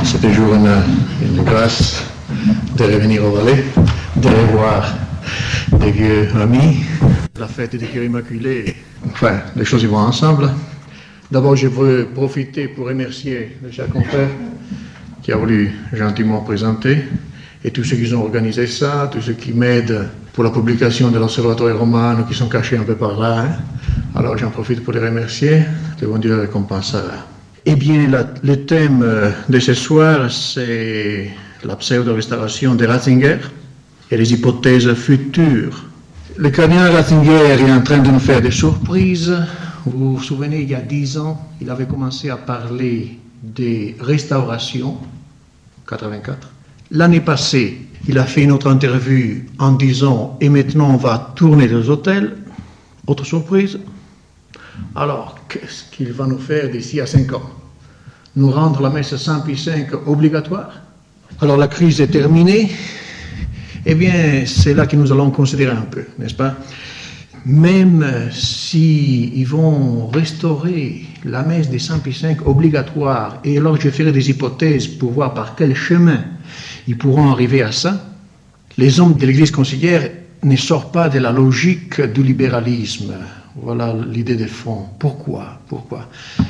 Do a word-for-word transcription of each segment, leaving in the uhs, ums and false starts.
C'est toujours une, une grâce de revenir au Valais, de revoir des vieux amis. La fête du cœur immaculé, enfin, les choses y vont ensemble. D'abord, je veux profiter pour remercier le cher confrère qui a voulu gentiment présenter et tous ceux qui ont organisé ça, tous ceux qui m'aident pour la publication de l'Observatoire Romano qui sont cachés un peu par là. Hein. Alors j'en profite pour les remercier, que bon Dieu les récompensera. Eh bien, la, le thème de ce soir, c'est la pseudo-restauration de Ratzinger et les hypothèses futures. Le cardinal Ratzinger est en train de nous faire des surprises. Vous vous souvenez, il y a dix ans, il avait commencé à parler des restaurations, quatre-vingt-quatre. L'année passée, il a fait une autre interview en disant « Et maintenant, on va tourner les hôtels ». Autre surprise. Alors, qu'est-ce qu'il va nous faire d'ici à cinq ans? Nous rendre la messe Saint Pie cinq obligatoire? Alors, la crise est terminée. Eh bien, c'est là que nous allons considérer un peu, n'est-ce pas? Même s'ils vont restaurer la messe de Saint Pie cinq obligatoire, et alors je ferai des hypothèses pour voir par quel chemin ils pourront arriver à ça, les hommes de l'Église conciliaire ne sortent pas de la logique du libéralisme. Voilà l'idée de fond. Pourquoi? Pourquoi?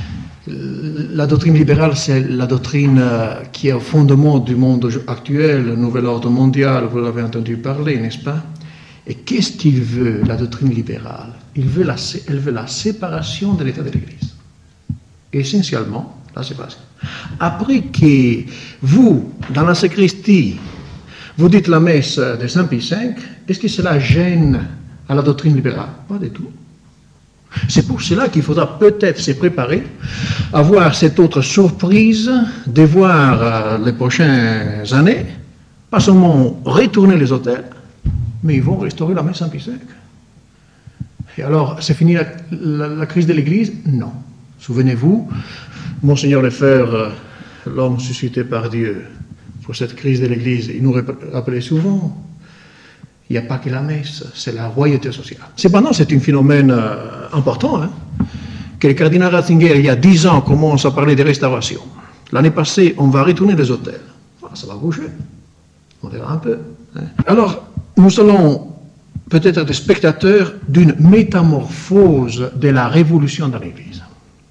La doctrine libérale, c'est la doctrine qui est au fondement du monde actuel, le nouvel ordre mondial, vous l'avez entendu parler, n'est-ce pas? Et qu'est-ce qu'il veut, la doctrine libérale? Il veut la, elle veut la séparation de l'État de l'Église. Essentiellement, la séparation. Après que vous, dans la sacristie, vous dites la messe de Saint Pie cinq, est-ce que cela gêne à la doctrine libérale? Pas du tout. C'est pour cela qu'il faudra peut-être se préparer à voir cette autre surprise de voir euh, les prochaines années, pas seulement retourner les hôtels, mais ils vont restaurer la messe Saint Pie cinq. Et alors, c'est fini la, la, la crise de l'Église? Non. Souvenez-vous, Monseigneur Lefebvre, l'homme suscité par Dieu pour cette crise de l'Église, il nous rappelait souvent, il n'y a pas que la messe, c'est la royauté sociale. Cependant, c'est un phénomène euh, important, hein, que le cardinal Ratzinger, il y a dix ans, commence à parler de restauration. L'année passée, on va retourner les hôtels. Ah, ça va bouger. On verra un peu. Hein. Alors, nous allons peut-être être des spectateurs d'une métamorphose de la révolution dans l'Église.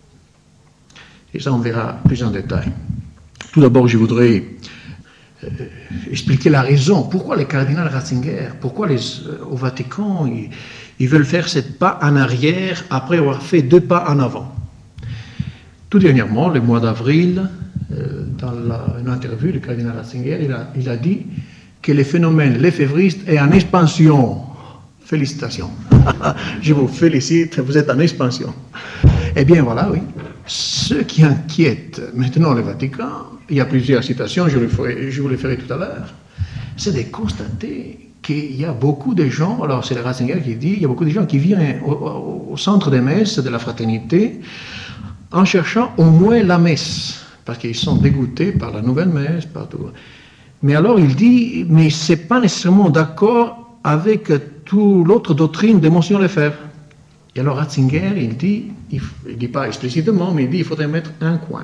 Et ça, on verra plus en détail. Tout d'abord, je voudrais euh, expliquer la raison. Pourquoi le cardinal Ratzinger, pourquoi les, euh, au Vatican, ils, ils veulent faire sept pas en arrière après avoir fait deux pas en avant. Tout dernièrement, le mois d'avril, euh, dans la, une interview, le cardinal Ratzinger, il a, il a dit que le phénomène lefévriste est en expansion. Félicitations. Je vous félicite, vous êtes en expansion. Eh bien, voilà, oui. Ce qui inquiète maintenant le Vatican, il y a plusieurs citations, je, le ferai, je vous les ferai tout à l'heure, c'est de constater qu'il y a beaucoup de gens, alors c'est le Ratzinger qui dit, il y a beaucoup de gens qui viennent au, au, au centre des messes de la fraternité en cherchant au moins la messe, parce qu'ils sont dégoûtés par la nouvelle messe, partout. Mais alors il dit, mais ce n'est pas nécessairement d'accord avec toute l'autre doctrine de Monseigneur Lefebvre. Et alors Ratzinger, il dit, il ne dit pas explicitement, mais il dit qu'il faudrait mettre un coin.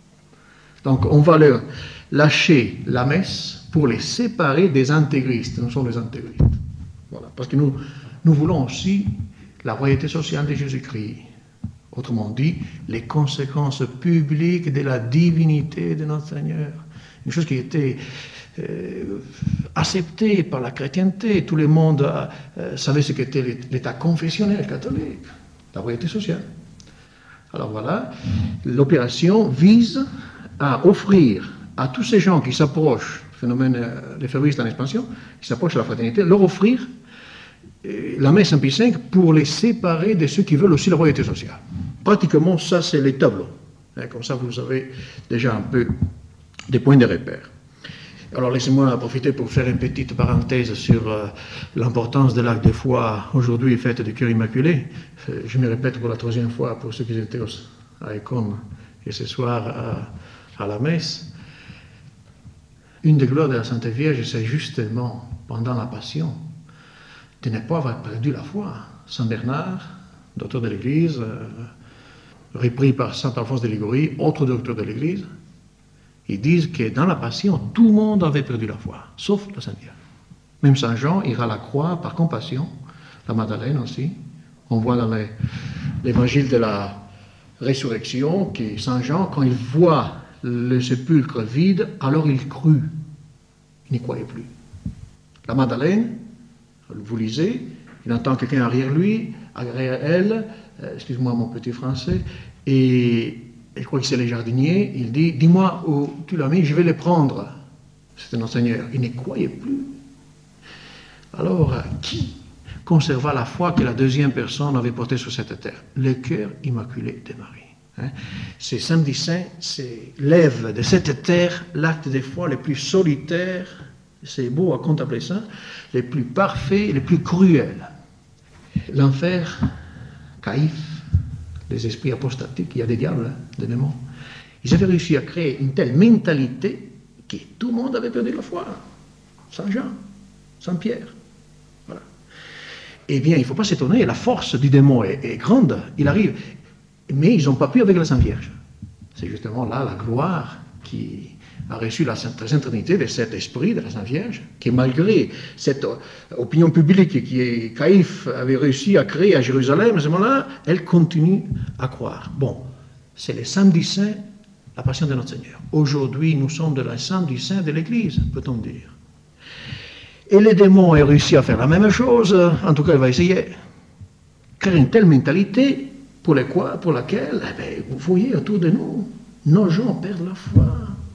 Donc on va leur lâcher la messe pour les séparer des intégristes. Nous sommes les intégristes. Voilà. Parce que nous, nous voulons aussi la royauté sociale de Jésus-Christ. Autrement dit, les conséquences publiques de la divinité de notre Seigneur. Une chose qui était euh, acceptée par la chrétienté. Tout le monde euh, savait ce qu'était l'état confessionnel catholique, la royauté sociale. Alors voilà, l'opération vise à offrir à tous ces gens qui s'approchent, phénomène euh, lefévriste en expansion, qui s'approchent de la fraternité, leur offrir euh, la messe Saint Pie cinq pour les séparer de ceux qui veulent aussi la royauté sociale. Pratiquement, ça, c'est les tableaux. Hein, comme ça, vous avez déjà un peu des points de repère. Alors, laissez-moi profiter pour faire une petite parenthèse sur euh, l'importance de l'acte de foi aujourd'hui, fête du cœur immaculé. Euh, je me répète pour la troisième fois pour ceux qui étaient à Écône et ce soir à, à la messe. Une des gloires de la Sainte Vierge, c'est justement, pendant la Passion, de ne pas avoir perdu la foi. Saint Bernard, docteur de l'Église, euh, repris par saint Alphonse de Liguori, autre docteur de l'Église, Ils disent que dans la Passion, tout le monde avait perdu la foi, sauf la Sainte Vierge. Même Saint Jean ira à la croix par compassion, la Madeleine aussi. On voit dans les, l'évangile de la résurrection que Saint Jean, quand il voit le sépulcre vide, alors il crut. Il n'y croyait plus. La Madeleine, vous lisez, il entend quelqu'un derrière lui, derrière elle, euh, excuse-moi mon petit français, et je crois que c'est le jardinier, il dit, dis-moi où tu l'as mis, je vais le prendre. C'était notre Seigneur. Il ne croyait plus. Alors, qui conserva la foi que la deuxième personne avait portée sur cette terre? Le cœur immaculé de Marie. Hein? C'est Samedi Saint, c'est lève de cette terre l'acte de foi le plus solitaire, c'est beau à contempler ça, le plus parfait, le plus cruel. L'enfer, Caïphe, les esprits apostatiques, il y a des diables, des démons. Ils avaient réussi à créer une telle mentalité que tout le monde avait perdu la foi. Saint Jean, Saint Pierre. Voilà. Eh bien, il ne faut pas s'étonner, la force du démon est, est grande, il arrive. Mais ils n'ont pas pu avec la Sainte Vierge. C'est justement là la gloire qui a reçu la Sainte Trinité de cet esprit de la Sainte Vierge, qui malgré cette opinion publique qui Caïphe avait réussi à créer à Jérusalem à ce moment-là, elle continue à croire. Bon, c'est le Samedi Saint, la Passion de notre Seigneur. Aujourd'hui, nous sommes de la Samedi Saint de l'Église, peut-on dire. Et les démons ont réussi à faire la même chose, en tout cas, il va essayer. Créer une telle mentalité pour, les quoi, pour laquelle, eh bien, vous voyez autour de nous, nos gens perdent la foi.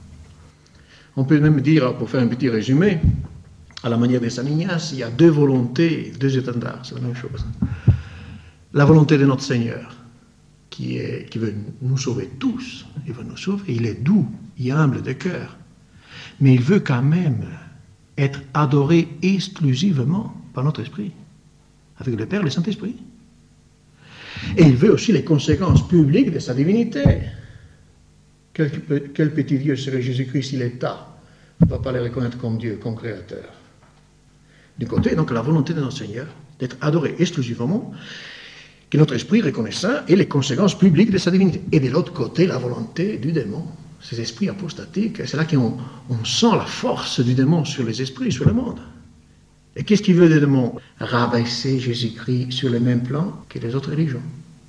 On peut même dire, pour faire un petit résumé, à la manière de Saint Ignace, il y a deux volontés, deux étendards, c'est la même chose. La volonté de notre Seigneur, qui, est, qui veut nous sauver tous, il veut nous sauver, il est doux, il est humble de cœur, mais il veut quand même être adoré exclusivement par notre esprit, avec le Père et le Saint-Esprit. Et il veut aussi les conséquences publiques de sa divinité. Quel, quel petit Dieu serait Jésus-Christ si l'État ne va pas le reconnaître comme Dieu, comme Créateur? Du côté, donc, la volonté de notre Seigneur d'être adoré exclusivement, que notre esprit reconnaisse ça, et les conséquences publiques de sa divinité. Et de l'autre côté, la volonté du démon, ces esprits apostatiques. C'est là qu'on on sent la force du démon sur les esprits, sur le monde. Et qu'est-ce qu'il veut des démons? Rabaisser Jésus-Christ sur le même plan que les autres religions.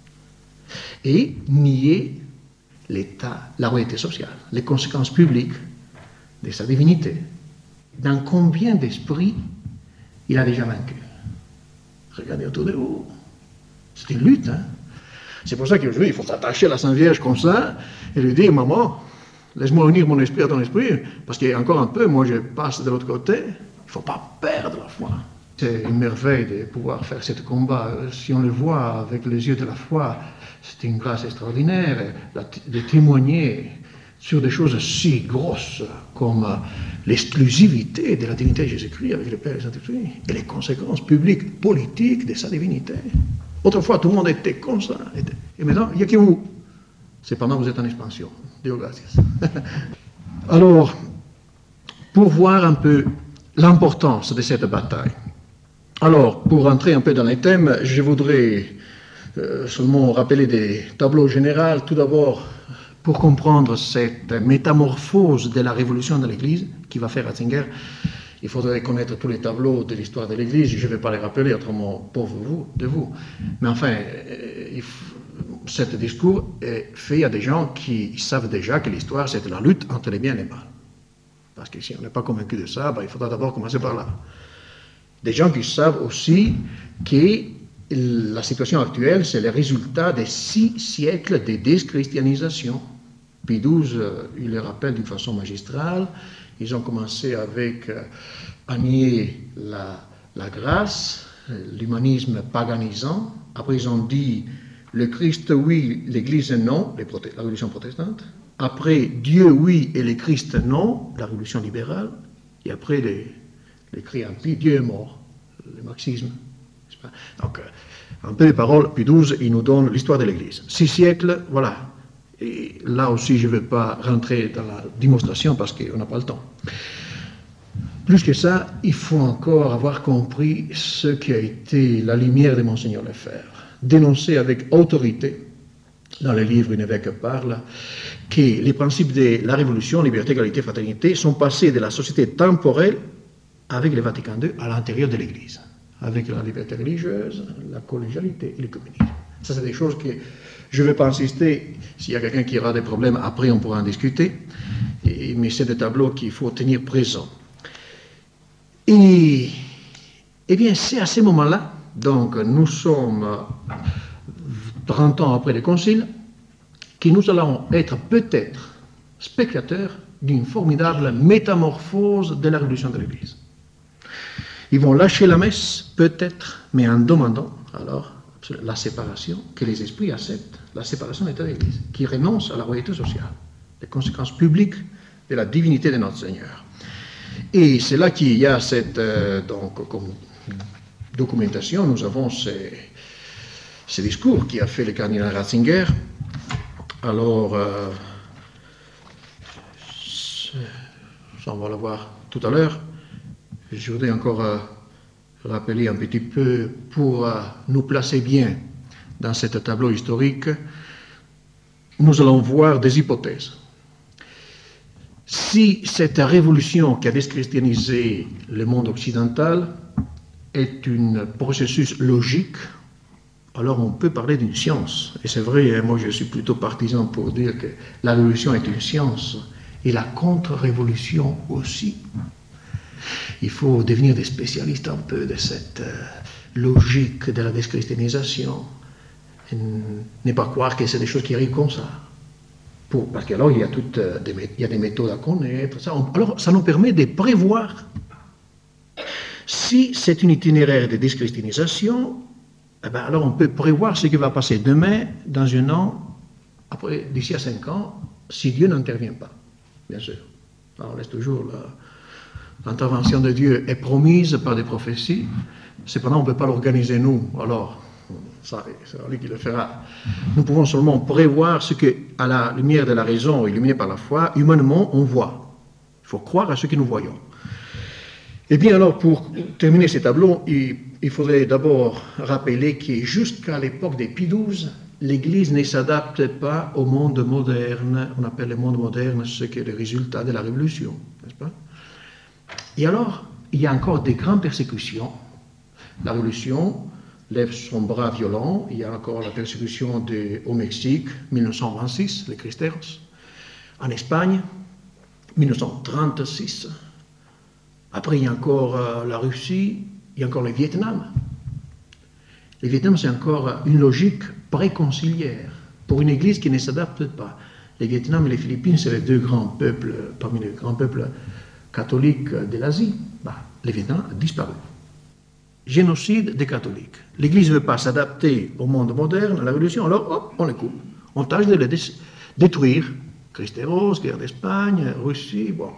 Et nier l'État, la royauté sociale, les conséquences publiques de sa divinité. Dans combien d'esprits il a déjà vaincu? Regardez autour de vous. C'est une lutte. Hein? C'est pour ça qu'aujourd'hui, il faut s'attacher à la Sainte Vierge comme ça et lui dire, maman, laisse-moi unir mon esprit à ton esprit, parce qu'il y a encore un peu, moi je passe de l'autre côté. Il ne faut pas perdre la foi. C'est une merveille de pouvoir faire ce combat. Si on le voit avec les yeux de la foi, c'est une grâce extraordinaire de témoigner sur des choses si grosses comme l'exclusivité de la divinité de Jésus-Christ avec le Père et le Saint-Esprit et les conséquences publiques, politiques de sa divinité. Autrefois, tout le monde était comme ça. Et maintenant, il n'y a que vous. C'est pendant que vous êtes en expansion. Dieu gracias. Alors, pour voir un peu l'importance de cette bataille. Alors, pour rentrer un peu dans les thèmes, je voudrais euh, seulement rappeler des tableaux généraux. Tout d'abord, pour comprendre cette métamorphose de la révolution de l'Église qui va faire Ratzinger, il faudrait connaître tous les tableaux de l'histoire de l'Église. Je ne vais pas les rappeler, autrement, pauvre vous, de vous. Mais enfin, euh, il faut, cet discours est fait à des gens qui savent déjà que l'histoire, c'est la lutte entre les bien et les mal. Parce que si on n'est pas convaincu de ça, ben, il faudra d'abord commencer par là. Des gens qui savent aussi que la situation actuelle, c'est le résultat de six siècles de déschristianisation. Pie douze, euh, il le rappelle d'une façon magistrale. Ils ont commencé avec euh, à nier la, la grâce, l'humanisme paganisant. Après, ils ont dit le Christ oui, l'Église non, les proté- la religion protestante. Après, Dieu oui et le Christ non, la révolution libérale. Et après, les, les cris impies, Dieu est mort, le marxisme. N'est-ce pas? Donc, en peu de paroles, Pie douze, il nous donne l'histoire de l'Église. Six siècles, voilà. Et là aussi, je ne vais pas rentrer dans la démonstration parce qu'on n'a pas le temps. Plus que ça, il faut encore avoir compris ce qui a été la lumière de Monseigneur Lefebvre. Dénoncer avec autorité dans le livre, un évêque parle que les principes de la Révolution, liberté, égalité, fraternité, sont passés de la société temporelle avec le Vatican deux à l'intérieur de l'Église, avec la liberté religieuse, la collégialité et le communisme. Ça, c'est des choses que je ne vais pas insister. S'il y a quelqu'un qui aura des problèmes, après on pourra en discuter. Et, mais c'est des tableaux qu'il faut tenir présents. Et, eh bien, c'est à ce moment-là, donc nous sommes trente ans après le Concile, que nous allons être peut-être spectateurs d'une formidable métamorphose de la révolution de l'Église. Ils vont lâcher la messe, peut-être, mais en demandant alors la séparation, que les esprits acceptent la séparation de l'État et de l'Église, qui renoncent à la royauté sociale, les conséquences publiques de la divinité de notre Seigneur. Et c'est là qu'il y a cette euh, donc, comme documentation, nous avons ces, ces discours qui a fait le cardinal Ratzinger. Alors, euh, ça on va le voir tout à l'heure. Je voudrais encore euh, rappeler un petit peu pour euh, nous placer bien dans ce tableau historique. Nous allons voir des hypothèses. Si cette révolution qui a déschristianisé le monde occidental est un processus logique, alors on peut parler d'une science. Et c'est vrai, moi je suis plutôt partisan pour dire que la révolution est une science et la contre-révolution aussi. Il faut devenir des spécialistes un peu de cette euh, logique de la déschristianisation et ne pas croire que c'est des choses qui arrivent comme ça. Pour, parce qu'alors il y a toutes euh, des, il y a des méthodes à connaître. Ça, on, alors ça nous permet de prévoir si c'est un itinéraire de déschristianisation. Eh ben, alors on peut prévoir ce qui va passer demain, dans un an, après, d'ici à cinq ans, si Dieu n'intervient pas, bien sûr. Alors, on laisse toujours la, l'intervention de Dieu est promise par des prophéties, cependant on ne peut pas l'organiser nous, alors ça, c'est lui qui le fera. Nous pouvons seulement prévoir ce que, à la lumière de la raison, illuminé par la foi, humainement on voit. Il faut croire à ce que nous voyons. Eh bien alors, pour terminer ces tableaux, il, il faudrait d'abord rappeler que jusqu'à l'époque des Pie douze, l'Église ne s'adapte pas au monde moderne. On appelle le monde moderne ce qui est le résultat de la Révolution, n'est-ce pas? Et alors, il y a encore des grandes persécutions. La Révolution lève son bras violent. Il y a encore la persécution de, au Mexique, mille neuf cent vingt-six, les Cristeros. En Espagne, mille neuf cent trente-six. Après, il y a encore euh, la Russie, il y a encore le Vietnam. Le Vietnam, c'est encore une logique préconciliaire pour une Église qui ne s'adapte pas. Le Vietnam et les Philippines, c'est les deux grands peuples, parmi les grands peuples catholiques de l'Asie. Bah, le Vietnam a disparu. Génocide des catholiques. L'Église ne veut pas s'adapter au monde moderne, à la Révolution, alors hop, on les coupe. On tâche de les dé- détruire. Cristeros, guerre d'Espagne, Russie, bon.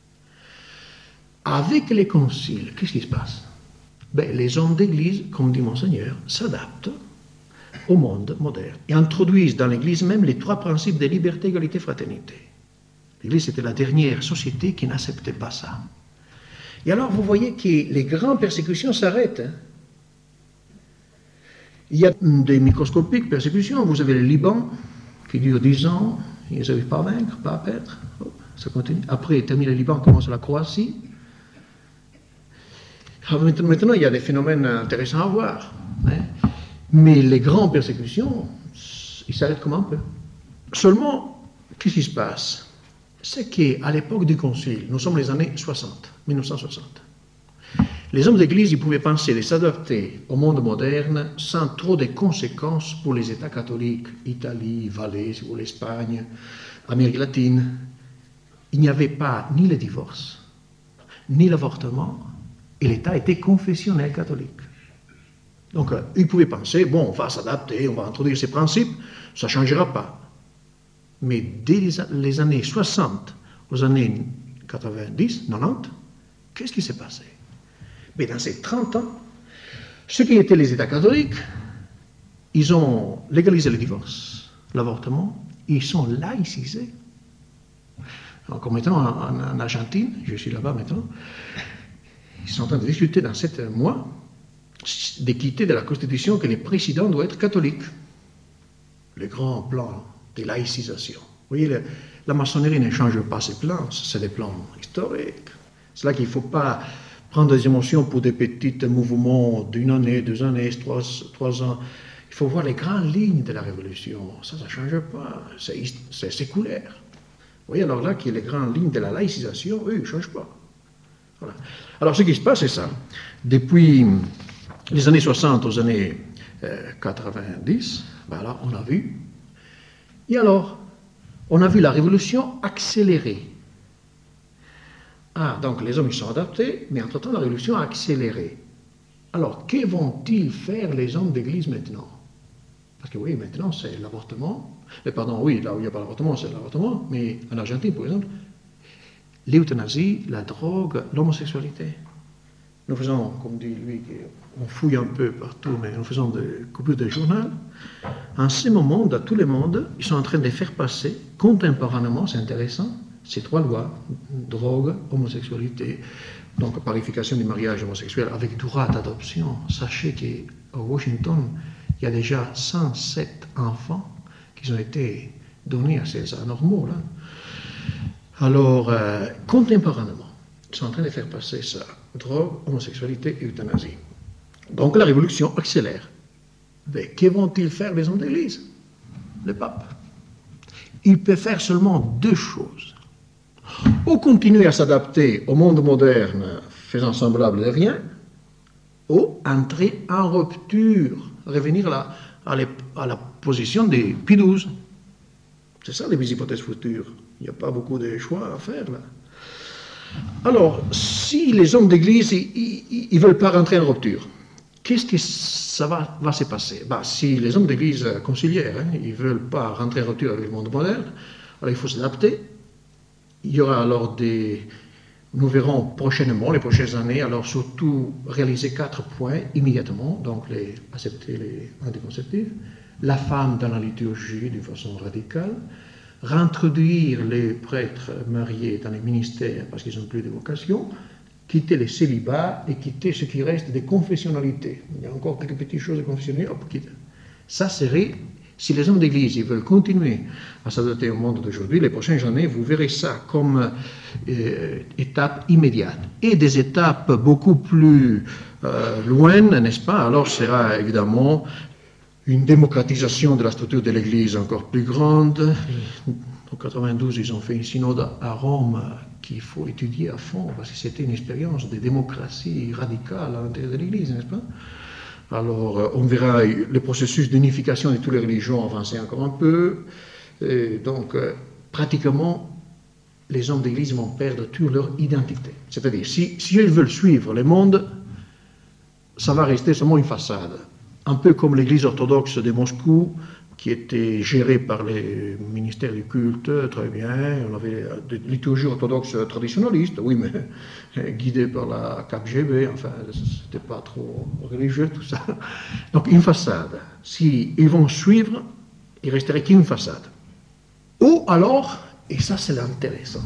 Avec les conciles, qu'est-ce qui se passe? Ben, les hommes d'Église, comme dit Monseigneur, s'adaptent au monde moderne et introduisent dans l'Église même les trois principes de liberté, égalité, fraternité. L'Église était la dernière société qui n'acceptait pas ça. Et alors, vous voyez que les grandes persécutions s'arrêtent. Hein. Il y a des microscopiques persécutions. Vous avez le Liban, qui dure dix ans. Ils n'arrivent pas à vaincre, pas à perdre. Oh, ça continue. Après, termine le Liban, commence la Croatie. Alors, maintenant, il y a des phénomènes intéressants à voir. Hein. Mais les grandes persécutions, ils s'arrêtent comme un peu. Seulement, qu'est-ce qui se passe? C'est qu'à l'époque du Concile, nous sommes les années soixante, mille neuf cent soixante, les hommes d'Église ils pouvaient penser de s'adapter au monde moderne sans trop de conséquences pour les États catholiques, Italie, Valais, si vous voulez, Espagne, Amérique latine. Il n'y avait pas ni le divorce, ni l'avortement, et l'État était confessionnel catholique. Donc, euh, ils pouvaient penser, bon, on va s'adapter, on va introduire ces principes, ça ne changera pas. Mais dès les années soixante aux années quatre-vingt-dix, quatre-vingt-dix, qu'est-ce qui s'est passé? Mais dans ces trente ans, ceux qui étaient les États catholiques, ils ont légalisé le divorce, l'avortement, ils sont laïcisés. Alors, comme maintenant en, en Argentine, je suis là-bas maintenant, ils sont en train de discuter dans sept mois d'équité de la Constitution que le président doit être catholique. le grand plan de laïcisation. Vous voyez, le, la maçonnerie ne change pas ses plans, c'est des plans historiques. C'est là qu'il ne faut pas prendre des émotions pour des petits mouvements d'une année, deux années, trois, trois ans. Il faut voir les grandes lignes de la révolution. Ça, ça ne change pas, c'est, c'est séculaire. Vous voyez, alors là, qu'il y a les grandes lignes de la laïcisation, eux, ils ne changent pas. Voilà. Alors, ce qui se passe, c'est ça. Depuis les années soixante aux années euh, quatre-vingt-dix, ben là, on a vu. Et alors, on a vu la révolution accélérer. Ah, donc les hommes, ils sont adaptés, mais entre-temps, la révolution a accéléré. Alors, que vont-ils faire les hommes d'église maintenant? Parce que oui, maintenant, c'est l'avortement. Mais pardon, oui, là où il n'y a pas l'avortement, c'est l'avortement. Mais en Argentine, par exemple, l'euthanasie, la drogue, l'homosexualité. Nous faisons, comme dit lui, on fouille un peu partout, mais nous faisons des coupures de journal. En ce moment, dans tout le monde, ils sont en train de faire passer, contemporainement, c'est intéressant, ces trois lois, drogue, homosexualité, donc parification du mariage homosexuel avec droit d'adoption. Sachez qu'à Washington, il y a déjà cent sept enfants qui ont été donnés à ces anormaux là. Alors, euh, contemporainement, ils sont en train de faire passer ça, drogue, homosexualité et euthanasie. Donc la révolution accélère. Mais que vont-ils faire les hommes d'église? Le pape. Il peut faire seulement deux choses. Ou continuer à s'adapter au monde moderne, faisant semblable de rien, ou entrer en rupture, revenir à la, à la, à la position des Pie douze. C'est ça les hypothèses futures. Il n'y a pas beaucoup de choix à faire là. Alors, si les hommes d'église, ils ne veulent pas rentrer en rupture, qu'est-ce que ça va, va se passer? Bah, si les hommes d'église conciliaires, hein, ils ne veulent pas rentrer en rupture avec le monde moderne, alors il faut s'adapter. Il y aura alors des... Nous verrons prochainement, les prochaines années, alors surtout réaliser quatre points immédiatement, donc les, accepter les anticonceptifs, la femme dans la liturgie de façon radicale, réintroduire les prêtres mariés dans les ministères parce qu'ils n'ont plus de vocation, quitter les célibats et quitter ce qui reste des confessionnalités. Il y a encore quelques petites choses de confessionnalité, hop, quitte. Ça serait, si les hommes d'église ils veulent continuer à s'adapter au monde d'aujourd'hui, les prochaines années, vous verrez ça comme euh, étape immédiate. Et des étapes beaucoup plus euh, loin, n'est-ce pas? Alors sera évidemment une démocratisation de la structure de l'Église encore plus grande. En quatre-vingt-douze, ils ont fait une synode à Rome qu'il faut étudier à fond, parce que c'était une expérience de démocratie radicale à l'intérieur de l'Église, n'est-ce pas? Alors, on verra le processus d'unification de toutes les religions avancer encore un peu. Et donc, pratiquement, les hommes d'Église vont perdre toute leur identité. C'est-à-dire, si, si ils veulent suivre le monde, ça va rester seulement une façade. Un peu comme l'Église orthodoxe de Moscou, qui était gérée par les ministères du culte, très bien. On avait des liturgies orthodoxes traditionnalistes, oui, mais guidées par la K G B, enfin, c'était pas trop religieux, tout ça. Donc, une façade. Si ils vont suivre, il resterait qu'une façade. Ou alors, et ça c'est l'intéressant,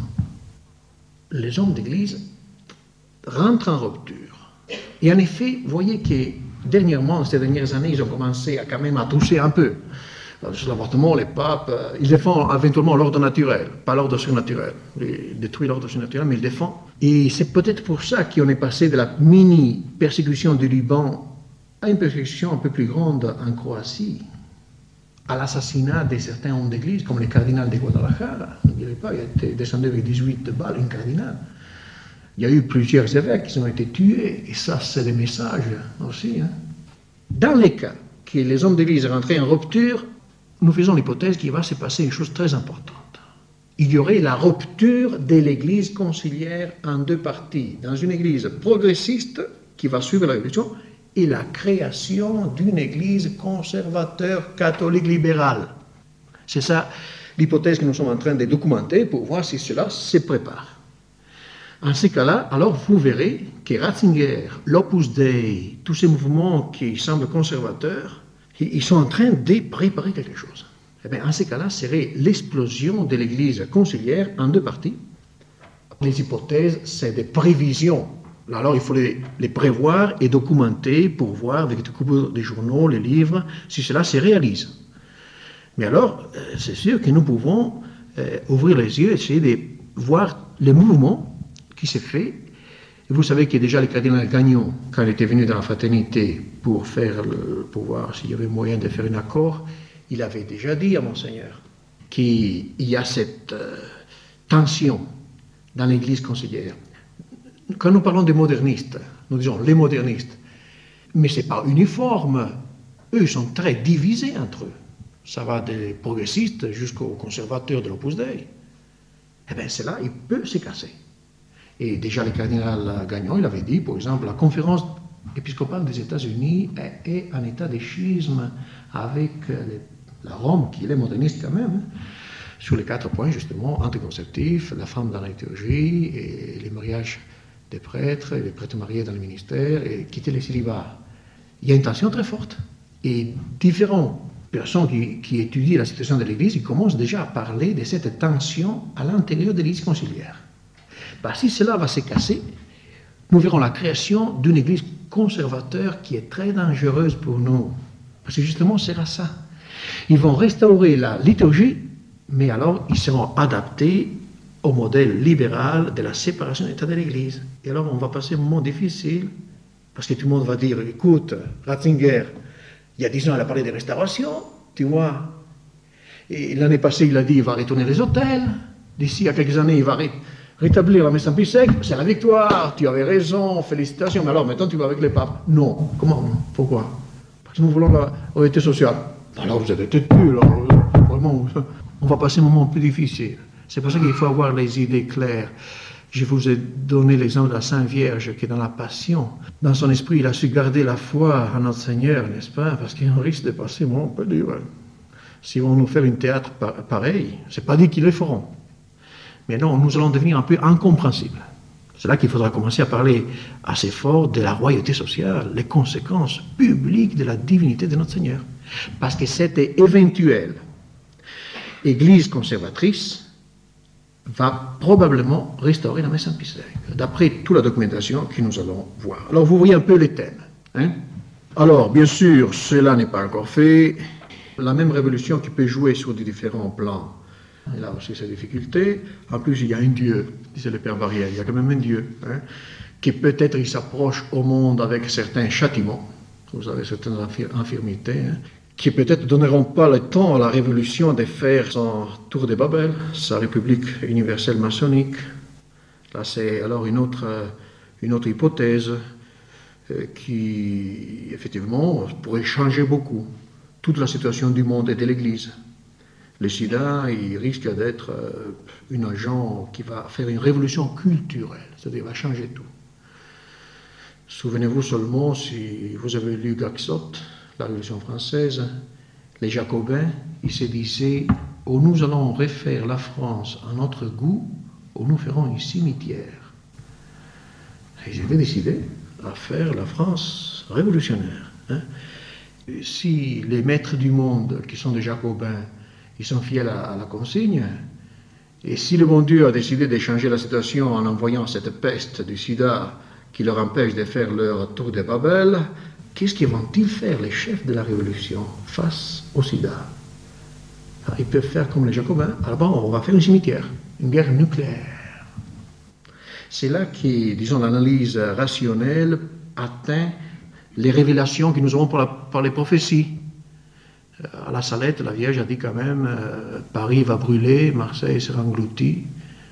les hommes d'Église rentrent en rupture. Et en effet, vous voyez que dernièrement, ces dernières années, ils ont commencé à quand même à toucher un peu. Sur l'avortement, les papes, ils défendent éventuellement l'ordre naturel, pas l'ordre surnaturel. Ils détruisent l'ordre surnaturel, mais ils défendent. Et c'est peut-être pour ça qu'on est passé de la mini-persécution du Liban à une persécution un peu plus grande en Croatie, à l'assassinat de certains hommes d'église, comme le cardinal de Guadalajara. On ne dirait pas, il a été descendu avec dix-huit balles, un cardinal. Il y a eu plusieurs évêques qui ont été tués, et ça, c'est des messages aussi. Hein. Dans les cas que les hommes d'église rentraient en rupture, nous faisons l'hypothèse qu'il va se passer une chose très importante. Il y aurait la rupture de l'église conciliaire en deux parties. Dans une église progressiste qui va suivre la révolution, et la création d'une église conservateur catholique libérale. C'est ça l'hypothèse que nous sommes en train de documenter pour voir si cela se prépare. En ce cas-là, alors vous verrez que Ratzinger, l'Opus Dei, tous ces mouvements qui semblent conservateurs, ils sont en train de préparer quelque chose. Eh bien, en ce cas-là, serait l'explosion de l'Église conciliaire en deux parties. Les hypothèses, c'est des prévisions. Alors, il faut les, les prévoir et documenter pour voir avec des coupures des journaux, les livres, si cela se réalise. Mais alors, euh, c'est sûr que nous pouvons euh, ouvrir les yeux, essayer de voir le mouvement qui s'est fait. Et vous savez que déjà le cardinal Gagnon, quand il était venu dans la fraternité pour, faire le, pour voir s'il y avait moyen de faire un accord, il avait déjà dit à Monseigneur qu'il y a cette euh, tension dans l'Église conciliaire. Quand nous parlons des modernistes, nous disons les modernistes, mais ce n'est pas uniforme. Eux sont très divisés entre eux. Ça va des progressistes jusqu'aux conservateurs de l'Opus Dei. Eh bien, c'est là, il peut se casser. Et déjà, le cardinal Gagnon, il avait dit, par exemple, la conférence épiscopale des États-Unis est, est en état de schisme avec les, la Rome, qui est moderniste quand même, sur les quatre points, justement, anticonceptifs, la femme dans la liturgie, et les mariages des prêtres, et les prêtres mariés dans le ministère, et quitter les célibats. Il y a une tension très forte. Et différents personnes qui, qui étudient la situation de l'Église, ils commencent déjà à parler de cette tension à l'intérieur de l'Église conciliaire. Bah, si cela va se casser, nous verrons la création d'une Église conservateur qui est très dangereuse pour nous. Parce que justement, c'est à ça. Ils vont restaurer la liturgie, mais alors ils seront adaptés au modèle libéral de la séparation de l'État de l'Église. Et alors on va passer un moment difficile, parce que tout le monde va dire, écoute, Ratzinger, il y a dix ans, il a parlé de restauration, tu vois. Et l'année passée, il a dit, il va retourner les hôtels. D'ici à quelques années, il va ré- rétablir la messe en Pie-Sec. C'est la victoire, tu avais raison, félicitations. Mais alors, maintenant, tu vas avec les papes. Non. Comment? Pourquoi? Parce que nous voulons la réalité sociale. Alors, vous êtes têtus, alors, vraiment, on va passer un moment plus difficile. C'est pour ça qu'il faut avoir les idées claires. Je vous ai donné l'exemple de la Sainte Vierge qui, dans la Passion, dans son esprit, il a su garder la foi à notre Seigneur, n'est-ce pas? Parce qu'on risque de passer, bon, on peut dire, s'ils vont nous faire un théâtre pareil, c'est pas dit qu'ils le feront. Mais non, nous allons devenir un peu incompréhensibles. C'est là qu'il faudra commencer à parler assez fort de la royauté sociale, les conséquences publiques de la divinité de notre Seigneur. Parce que cette éventuelle Église conservatrice va probablement restaurer la messe en Pie-Sec, d'après toute la documentation que nous allons voir. Alors, vous voyez un peu les thèmes. Hein? Alors, bien sûr, cela n'est pas encore fait. La même révolution qui peut jouer sur des différents plans, elle a aussi ses difficultés. En plus, il y a un Dieu, disait le Père Barrière, il y a quand même un Dieu, hein, qui peut-être il s'approche au monde avec certains châtiments, vous avez certaines infirmités, hein, qui peut-être ne donneront pas le temps à la révolution de faire son tour de Babel, sa république universelle maçonnique. Là, c'est alors une autre, une autre hypothèse euh, qui, effectivement, pourrait changer beaucoup toute la situation du monde et de l'Église. Le sida, il risque d'être euh, un agent qui va faire une révolution culturelle, c'est-à-dire va changer tout. Souvenez-vous seulement, si vous avez lu Gaxot, la Révolution française, les Jacobins, ils se disaient « ou nous allons refaire la France à notre goût, ou nous ferons un cimetière ». Ils avaient décidé à faire la France révolutionnaire. Hein. Si les maîtres du monde, qui sont des Jacobins, ils sont fidèles à, à la consigne, et si le bon Dieu a décidé de changer la situation en envoyant cette peste du sida qui leur empêche de faire leur tour de Babel, qu'est-ce qu'ils vont-ils faire, les chefs de la Révolution, face au sida? Alors, ils peuvent faire comme les Jacobins. Alors bon, on va faire un cimetière, une guerre nucléaire. C'est là que, disons, l'analyse rationnelle atteint les révélations que nous avons par, la, par les prophéties. À la Salette, la Vierge a dit quand même, euh, Paris va brûler, Marseille sera englouti.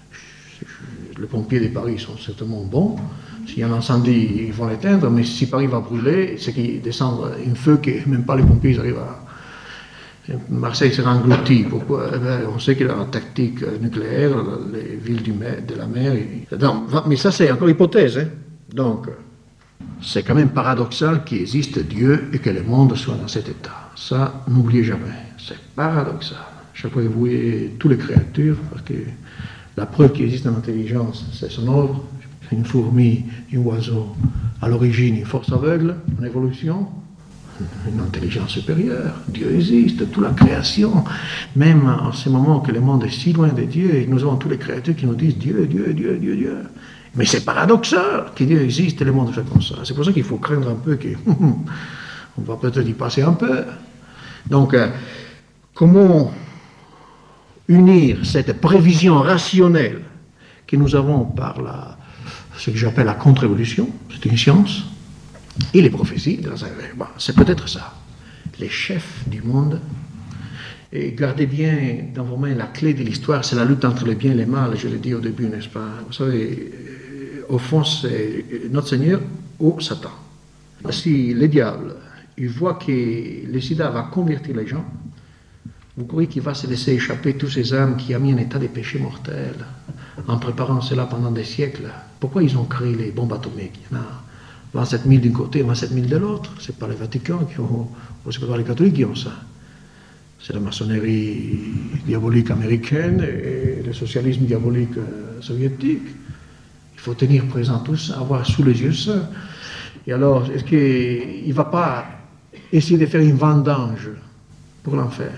Les pompiers de Paris sont certainement bons. S'il y a un incendie, ils vont l'éteindre, mais si Paris va brûler, c'est qu'il descend un feu que même pas les pompiers arrivent à... Marseille sera englouti. Pourquoi? Eh bien, on sait qu'il y a la tactique nucléaire, les villes du mer, de la mer. Et... Non, mais ça, c'est encore hypothèse. Hein. Donc, c'est quand même paradoxal qu'il existe Dieu et que le monde soit dans cet état. Ça, n'oubliez jamais. C'est paradoxal. Chaque fois que vous voyez toutes les créatures, parce que la preuve qu'il existe en intelligence, c'est son œuvre. Une fourmi, un oiseau, à l'origine, une force aveugle, une évolution, une intelligence supérieure. Dieu existe, toute la création. Même en ce moment que le monde est si loin de Dieu, et nous avons toutes les créatures qui nous disent Dieu, Dieu, Dieu, Dieu, Dieu. Mais c'est paradoxal que Dieu existe et le monde fait comme ça. C'est pour ça qu'il faut craindre un peu qu'on va peut-être y passer un peu. Donc, euh, comment unir cette prévision rationnelle que nous avons par la, ce que j'appelle la contre-évolution, c'est une science, et les prophéties de la Sainte Vierge. Bon, c'est peut-être ça. Les chefs du monde. Et gardez bien dans vos mains la clé de l'histoire, c'est la lutte entre le bien et le mal, je l'ai dit au début, n'est-ce pas? Vous savez, au fond, c'est notre Seigneur ou Satan. Si le diable, il voit que le sida va convertir les gens, vous croyez qu'il va se laisser échapper tous ces âmes qui ont mis en état de péché mortel en préparant cela pendant des siècles? Pourquoi ils ont créé les bombes atomiques? Il y en a vingt-sept mille d'un côté, vingt-sept mille de l'autre. Ce n'est pas le Vatican qui ont, ou c'est pas les catholiques qui ont ça. C'est la maçonnerie diabolique américaine et le socialisme diabolique soviétique. Il faut tenir présent tout ça, avoir sous les yeux ça. Et alors, est-ce qu'il ne va pas essayer de faire une vendange pour l'enfer?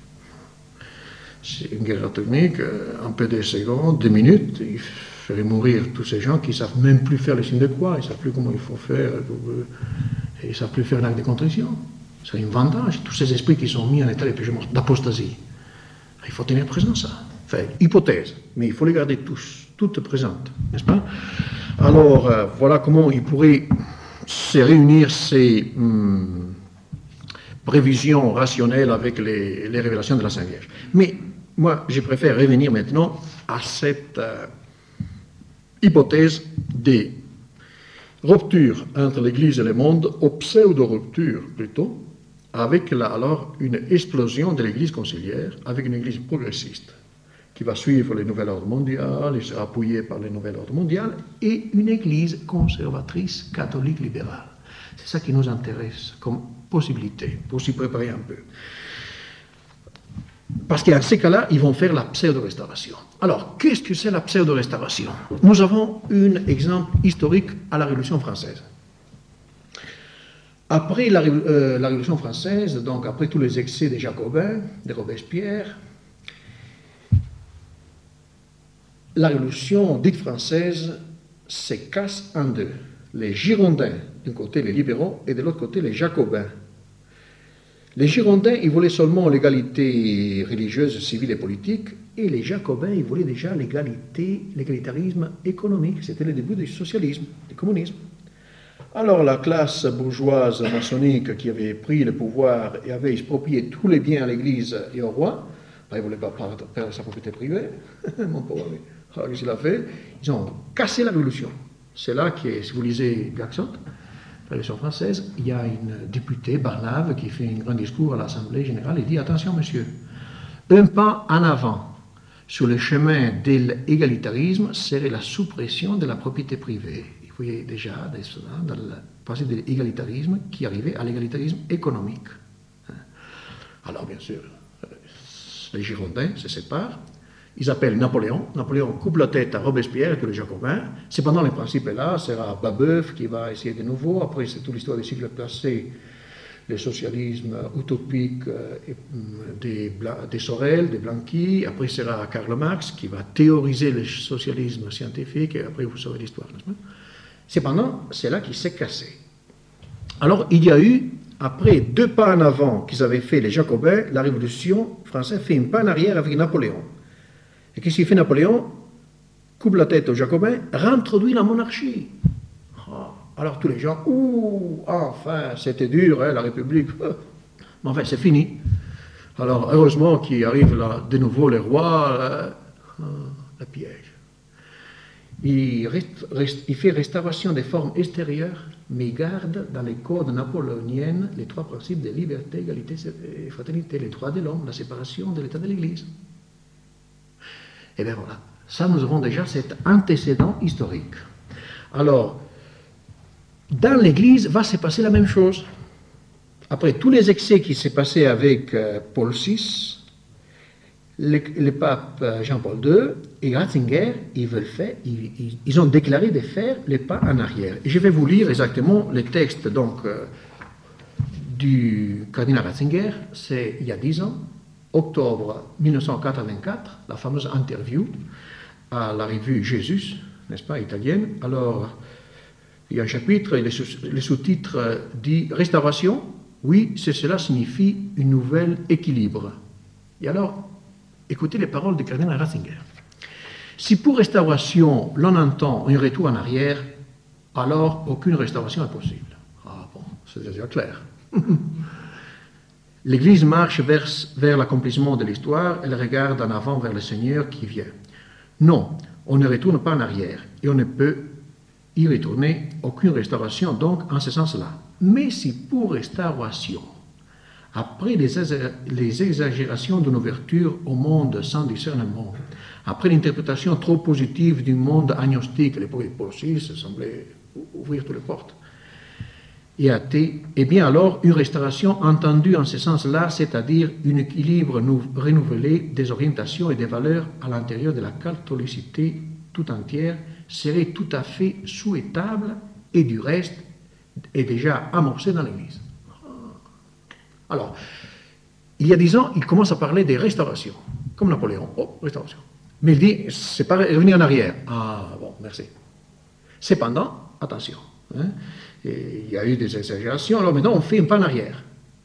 C'est une guerre atomique, un peu de secondes, deux minutes, il ferait mourir tous ces gens qui ne savent même plus faire le signe de croix, ils ne savent plus comment il faut faire, et ils ne savent plus faire l'acte de contrition. C'est une vendange, tous ces esprits qui sont mis en état de péché mort, d'apostasie. Il faut tenir présent ça. Enfin, hypothèse, mais il faut les garder tous, toutes présentes, n'est-ce pas? Alors, euh, voilà comment il pourrait se réunir ces hum, prévisions rationnelles avec les, les révélations de la Sainte Vierge. Mais moi, je préfère revenir maintenant à cette euh, hypothèse des ruptures entre l'Église et le monde, aux pseudo-ruptures plutôt, avec là, alors une explosion de l'Église conciliaire, avec une Église progressiste qui va suivre les nouvel ordre mondial, et sera appuyée par les nouvel ordre mondial, et une Église conservatrice, catholique, libérale. C'est ça qui nous intéresse comme possibilité, pour s'y préparer un peu. Parce qu'en ces cas-là, ils vont faire la pseudo-restauration. Alors, qu'est-ce que c'est la pseudo-restauration? Nous avons un exemple historique à la Révolution française. Après la, euh, la Révolution française, donc après tous les excès des Jacobins, de Robespierre, la Révolution dite française se casse en deux. Les Girondins, d'un côté les libéraux, et de l'autre côté les Jacobins. Les Girondins, ils voulaient seulement l'égalité religieuse, civile et politique, et les Jacobins, ils voulaient déjà l'égalité, l'égalitarisme économique. C'était le début du socialisme, du communisme. Alors la classe bourgeoise maçonnique qui avait pris le pouvoir et avait exproprié tous les biens à l'Église et au roi, ben, il ne voulait pas perdre sa propriété privée, mon pauvre ami. Alors qu'est-ce qu'il a fait? Ils ont cassé la Révolution. C'est là que, si vous lisez Bergson, la Révolution française, il y a une députée, Barnave, qui fait un grand discours à l'Assemblée générale et dit « Attention, monsieur, un pas en avant sur le chemin de l'égalitarisme serait la suppression de la propriété privée. » Vous voyez déjà dans le principe de l'égalitarisme qui arrivait à l'égalitarisme économique. Alors, bien sûr, les Girondins se séparent. Ils appellent Napoléon. Napoléon coupe la tête à Robespierre et tous les Jacobins. Cependant, le principe est là. C'est Babeuf qui va essayer de nouveau. Après, c'est toute l'histoire des cycles placés, le socialisme utopique des, des Sorel, des Blanqui. Après, c'est Karl Marx qui va théoriser le socialisme scientifique. Et après, vous saurez l'histoire, n'est-ce pas? Cependant, c'est là qu'il s'est cassé. Alors, il y a eu, après deux pas en avant qu'ils avaient fait les Jacobins, la Révolution française fait un pas en arrière avec Napoléon. Et qu'est-ce qu'il fait Napoléon? Coupe la tête aux Jacobins, réintroduit la monarchie. Oh, alors tous les gens, ouh, enfin, c'était dur, hein, la République. Mais enfin, c'est fini. Alors, heureusement qu'il arrive là, de nouveau les rois, euh, oh, la piège. Il, reste, reste, il fait restauration des formes extérieures, mais il garde dans les codes napoléoniennes les trois principes de liberté, égalité et fraternité, les droits de l'homme, la séparation de l'État de l'Église. Et bien voilà, ça nous avons déjà cet antécédent historique. Alors, dans l'Église va se passer la même chose. Après tous les excès qui s'est passé avec euh, Paul six, le, le pape Jean-Paul deux et Ratzinger, ils veulent faire, ils, ils ont déclaré de faire les pas en arrière. Et je vais vous lire exactement les textes donc, euh, du cardinal Ratzinger, c'est il y a dix ans, octobre mille neuf cent quatre-vingt-quatre, la fameuse interview à la revue Jésus, n'est-ce pas, italienne. Alors, il y a un chapitre, et le, sous, le sous-titre dit « Restauration, oui, c'est cela signifie un nouvel équilibre ». Et alors, écoutez les paroles du cardinal Ratzinger. Si pour restauration, l'on entend un retour en arrière, alors aucune restauration est possible. Ah bon, c'est déjà clair. L'Église marche vers, vers l'accomplissement de l'histoire, elle regarde en avant vers le Seigneur qui vient. Non, on ne retourne pas en arrière, et on ne peut y retourner, aucune restauration, donc en ce sens-là. Mais si pour restauration, après les, les exagérations d'une ouverture au monde sans discernement, après l'interprétation trop positive du monde agnostique, les Paul VI semblaient ouvrir toutes les portes, et athée, eh bien alors une restauration entendue en ce sens-là, c'est-à-dire un équilibre renouvelé des orientations et des valeurs à l'intérieur de la catholicité tout entière, serait tout à fait souhaitable et du reste est déjà amorcé dans l'Église. Alors, il y a dix ans, il commence à parler des restaurations, comme Napoléon. Oh, restauration. Mais il dit, c'est pas revenir en arrière. Ah, bon, merci. Cependant, attention, hein, il y a eu des exagérations, alors maintenant on fait un pas en arrière.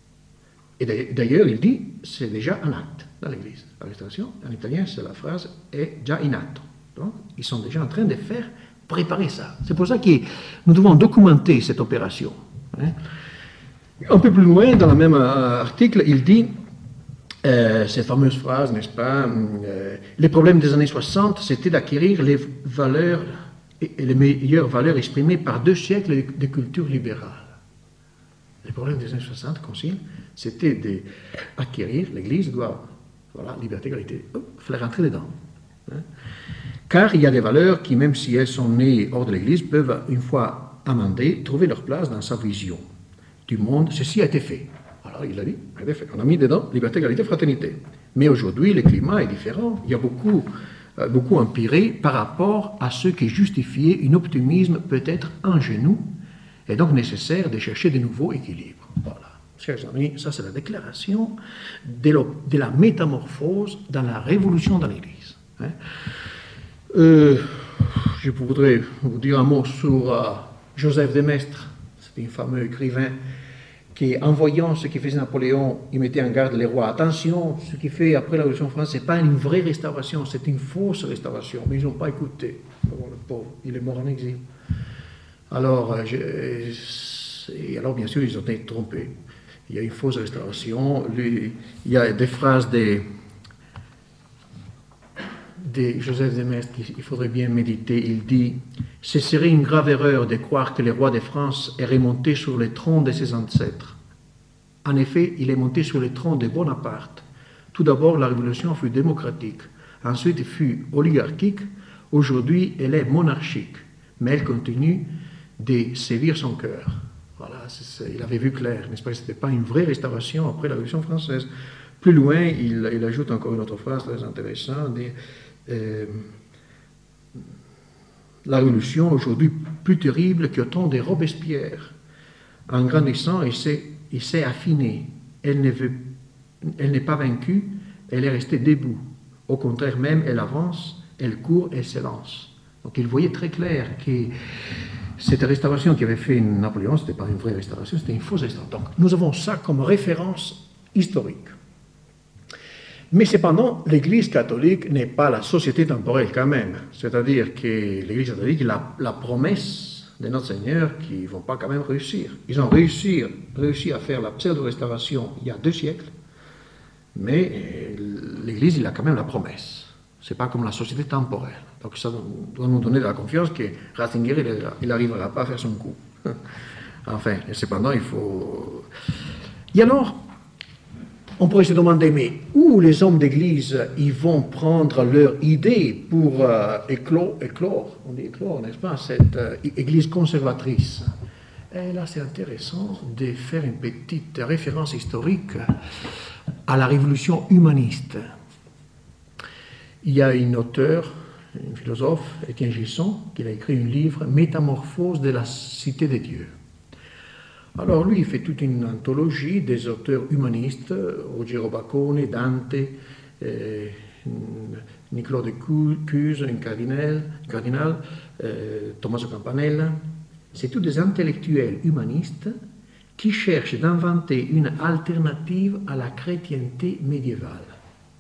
Et d'ailleurs, il dit, c'est déjà un acte dans l'Église. La restauration, en italien, c'est la phrase è già in atto. Donc, ils sont déjà en train de faire préparer ça. C'est pour ça que nous devons documenter cette opération. Hein. Un peu plus loin, dans le même euh, article, il dit, euh, cette fameuse phrase, n'est-ce pas, euh, les problèmes des années soixante, c'était d'acquérir les valeurs et, et les meilleures valeurs exprimées par deux siècles de, de culture libérale. Les problèmes des années soixante, concile, c'était d'acquérir, l'Église doit, voilà, liberté, égalité, hop, il fallait rentrer dedans. Hein. Car il y a des valeurs qui, même si elles sont nées hors de l'Église, peuvent, une fois amendées, trouver leur place dans sa vision du monde. Ceci a été fait. Alors il a dit, a été fait. On a mis dedans liberté, égalité, fraternité. Mais aujourd'hui, le climat est différent. Il y a beaucoup, euh, beaucoup empiré par rapport à ce qui justifiait un optimisme peut-être ingénu et donc nécessaire de chercher de nouveaux équilibres. Voilà. Chers amis, ça c'est la déclaration de, le, de la métamorphose dans la révolution dans l'Église. Hein. Euh, je voudrais vous dire un mot sur euh, Joseph de Maistre. C'est un fameux écrivain qui, en voyant ce qui faisait Napoléon, il mettait en garde les rois. Attention, ce qu'il fait après la Révolution française, ce n'est pas une vraie restauration, c'est une fausse restauration. Mais ils n'ont pas écouté. Bon, le pauvre, il est mort en exil. Alors, je, et alors, bien sûr, ils ont été trompés. Il y a une fausse restauration. Lui, il y a des phrases de, de Joseph de Maistre qu'il faudrait bien méditer. Il dit « Ce serait une grave erreur de croire que le roi de France est remonté sur le trône de ses ancêtres. En effet, il est monté sur le trône de Bonaparte. Tout d'abord, la révolution fut démocratique. Ensuite, elle fut oligarchique. Aujourd'hui, elle est monarchique. Mais elle continue de sévir son cœur. » Voilà, c'est, c'est, il avait vu clair, n'est-ce pas? Ce n'était pas une vraie restauration après la Révolution française. Plus loin, il, il ajoute encore une autre phrase très intéressante. Dit, euh, la Révolution, aujourd'hui, plus terrible que temps de Robespierre. En grandissant, il s'est, il s'est affiné. Elle, ne veut, elle n'est pas vaincue, elle est restée debout. Au contraire même, elle avance, elle court et s'élance. Donc il voyait très clair que cette restauration qu'avait fait Napoléon, ce n'était pas une vraie restauration, c'était une fausse restauration. Donc nous avons ça comme référence historique. Mais cependant, l'Église catholique n'est pas la société temporelle quand même. C'est-à-dire que l'Église catholique, la, la promesse de notre Seigneur qu'ils ne vont pas quand même réussir. Ils ont réussi, réussi à faire la pseudo-restauration il y a deux siècles, mais l'Église, il a quand même la promesse. Ce n'est pas comme la société temporelle. Donc ça doit nous donner de la confiance que Ratzinger, il n'arrivera pas à faire son coup. Enfin, et cependant, il faut... Et alors, on pourrait se demander, mais où les hommes d'Église, ils vont prendre leur idée pour euh, éclore, éclore, on dit éclore, n'est-ce pas, cette euh, Église conservatrice? Et là, c'est intéressant de faire une petite référence historique à la révolution humaniste. Il y a un auteur, un philosophe, Étienne Gilson, qui a écrit un livre, Métamorphose de la cité des dieux. Alors lui, il fait toute une anthologie des auteurs humanistes, Ruggiero Baccone, Dante, eh, Niccolò de Cuse, un cardinal, cardinal eh, Tommaso Campanella. C'est tous des intellectuels humanistes qui cherchent d'inventer une alternative à la chrétienté médiévale.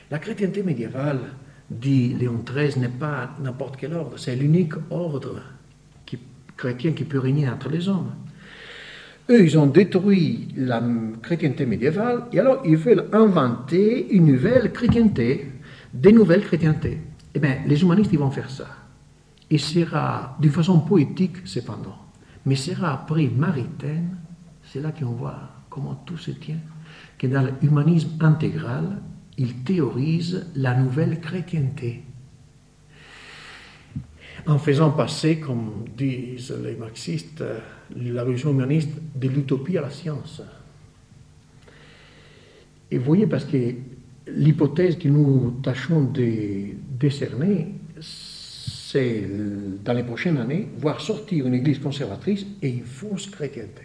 La chrétienté médiévale, dit Léon treize, n'est pas n'importe quel ordre, c'est l'unique ordre qui, chrétien qui peut régner entre les hommes. Eux, ils ont détruit la chrétienté médiévale et alors ils veulent inventer une nouvelle chrétienté, des nouvelles chrétientés. Eh bien, les humanistes, ils vont faire ça. Et sera, d'une façon poétique cependant, mais sera après Maritain, c'est là qu'on voit comment tout se tient, que dans l'humanisme intégral, il théorise la nouvelle chrétienté. En faisant passer, comme disent les marxistes, la religion humaniste de l'utopie à la science. Et vous voyez, parce que l'hypothèse que nous tâchons de décerner, c'est dans les prochaines années, voir sortir une église conservatrice et une fausse chrétienté.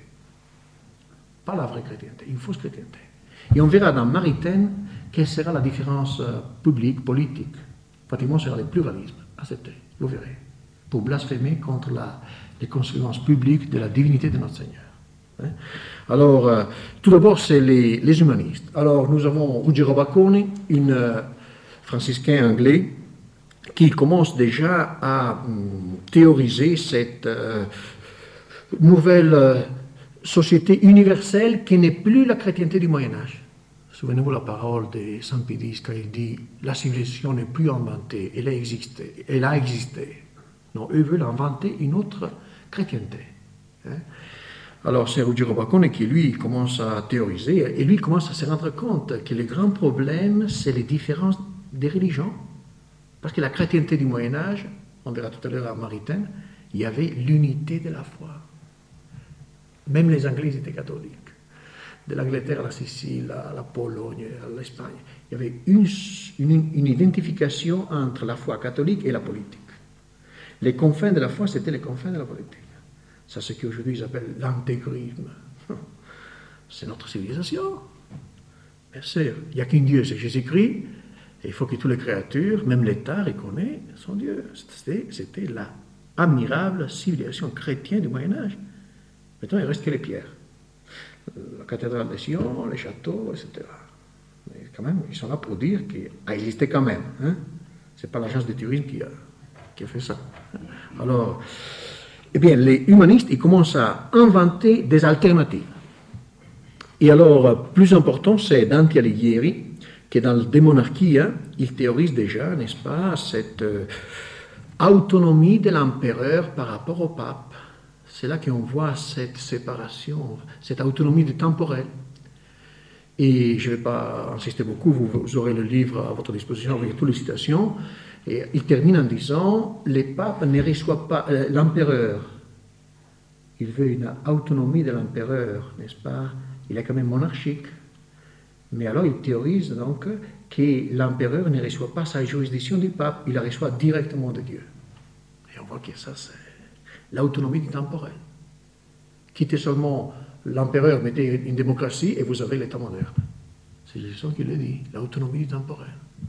Pas la vraie chrétienté, une fausse chrétienté. Et on verra dans Maritain quelle sera la différence publique, politique. Pratiquement, ce sera le pluralisme accepté, vous verrez, pour blasphémer contre la, les conséquences publiques de la divinité de notre Seigneur. Hein? Alors, euh, tout d'abord, c'est les, les humanistes. Alors, nous avons Ruggiero Bacconi, un euh, franciscain anglais, qui commence déjà à hum, théoriser cette euh, nouvelle euh, société universelle qui n'est plus la chrétienté du Moyen-Âge. Souvenez-vous la parole de Saint Pédis quand il dit « La civilisation n'est plus inventée, elle a existé. » Elle a existé. Non, eux veulent inventer une autre chrétienté. Hein? Alors c'est Ruggiero Bacconi qui, lui, commence à théoriser et lui commence à se rendre compte que le grand problème, c'est les différences des religions. Parce que la chrétienté du Moyen-Âge, on verra tout à l'heure à Maritain, il y avait l'unité de la foi. Même les Anglais étaient catholiques. De l'Angleterre à la Sicile, à la Pologne, à l'Espagne. Il y avait une, une, une identification entre la foi catholique et la politique. Les confins de la foi, c'était les confins de la politique. C'est ce qu'aujourd'hui ils appellent l'intégrisme. C'est notre civilisation. Bien sûr, il n'y a qu'un Dieu, c'est Jésus-Christ. Et il faut que toutes les créatures, même l'État, reconnaissent son Dieu. C'était, c'était la admirable civilisation chrétienne du Moyen-Âge. Maintenant, il ne reste que les pierres. La cathédrale de Sion, les châteaux, et cetera. Mais quand même, ils sont là pour dire qu'il a existé quand même. Hein? Ce n'est pas l'agence de Turin qui a, qui a fait ça. Alors, eh bien, les humanistes, ils commencent à inventer des alternatives. Et alors, plus important, c'est Dante Alighieri, qui dans le De Monarchia, il théorise déjà, n'est-ce pas, cette euh, autonomie de l'empereur par rapport au pape. C'est là qu'on voit cette séparation, cette autonomie du temporel. Et je ne vais pas insister beaucoup, vous, vous aurez le livre à votre disposition avec toutes les citations. Et il termine en disant, les papes ne reçoivent pas, euh, l'empereur, il veut une autonomie de l'empereur, n'est-ce pas? Il est quand même monarchique. Mais alors il théorise donc que l'empereur ne reçoit pas sa juridiction du pape, il la reçoit directement de Dieu. Et on voit que ça, c'est l'autonomie du temporel. Quittez seulement l'empereur, mettez une démocratie et vous avez l'État moderne. C'est Jésus qui le dit, l'autonomie du temporel.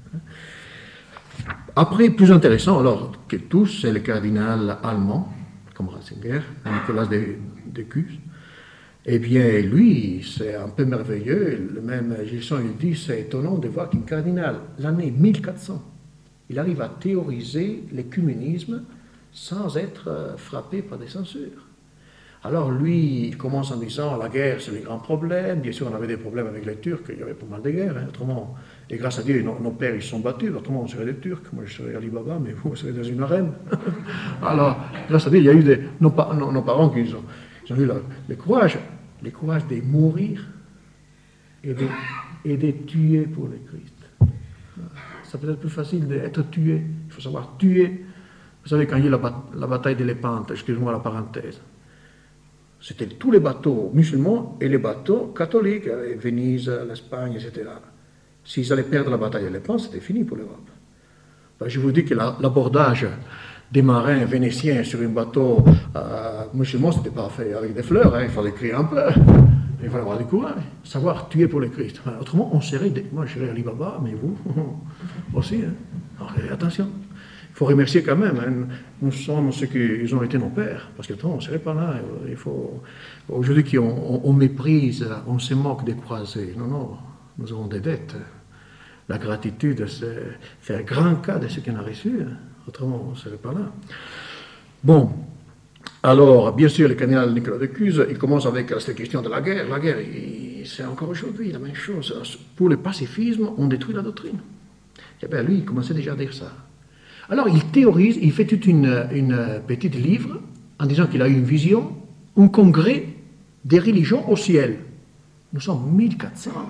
Après, plus intéressant alors que tous, c'est le cardinal allemand, comme Ratzinger, Nicolas de, de Cus. Eh bien, lui, c'est un peu merveilleux. Le même Gilson, il dit, c'est étonnant de voir qu'un cardinal, l'année mille quatre cents, il arrive à théoriser l'écuménisme sans être frappé par des censures. Alors lui, il commence en disant, la guerre, c'est le grand problème. Bien sûr, on avait des problèmes avec les Turcs, il y avait pas mal de guerres. Hein. Autrement, et grâce à Dieu, nos, nos pères, ils se sont battus. Autrement, on serait des Turcs. Moi, je serais Ali Baba, mais vous, vous serez dans une arène. Alors, grâce à Dieu, il y a eu des, nos, nos, nos parents qui ont, ils ont eu le, le courage, le courage de mourir et de, et de tuer pour le Christ. Ça peut être plus facile d'être tué. Il faut savoir tuer. Vous savez, quand il y a eu la, la bataille de Lépante, excusez-moi la parenthèse, c'était tous les bateaux musulmans et les bateaux catholiques, Venise, l'Espagne, et cetera. S'ils allaient perdre la bataille de Lépante, c'était fini pour l'Europe. Ben, je vous dis que la, l'abordage des marins vénitiens sur un bateau euh, musulman, ce n'était pas fait avec des fleurs, hein, il fallait crier un peu, il fallait avoir du courage, savoir tuer pour le Christ. Enfin, autrement, on serait, des, moi je serais Ali Baba, mais vous aussi. Hein. Alors, attention. Il faut remercier quand même, hein. Nous sommes ceux qui ont été nos pères, parce que on ne serait pas là. Il faut, aujourd'hui, on, on, on méprise, on se moque des croisés. Non, non, nous avons des dettes. la gratitude, c'est faire grand cas de ce qu'on a reçu, hein. Autrement on ne serait pas là. Bon, alors, bien sûr, le cardinal Nicolas de Cuse, il commence avec cette question de la guerre. La guerre, c'est encore aujourd'hui la même chose. Pour le pacifisme, on détruit la doctrine. Et bien lui, il commençait déjà à dire ça. Alors, il théorise, il fait toute une, une petite livre en disant qu'il a eu une vision, un congrès des religions au ciel. Nous sommes mille quatre cents.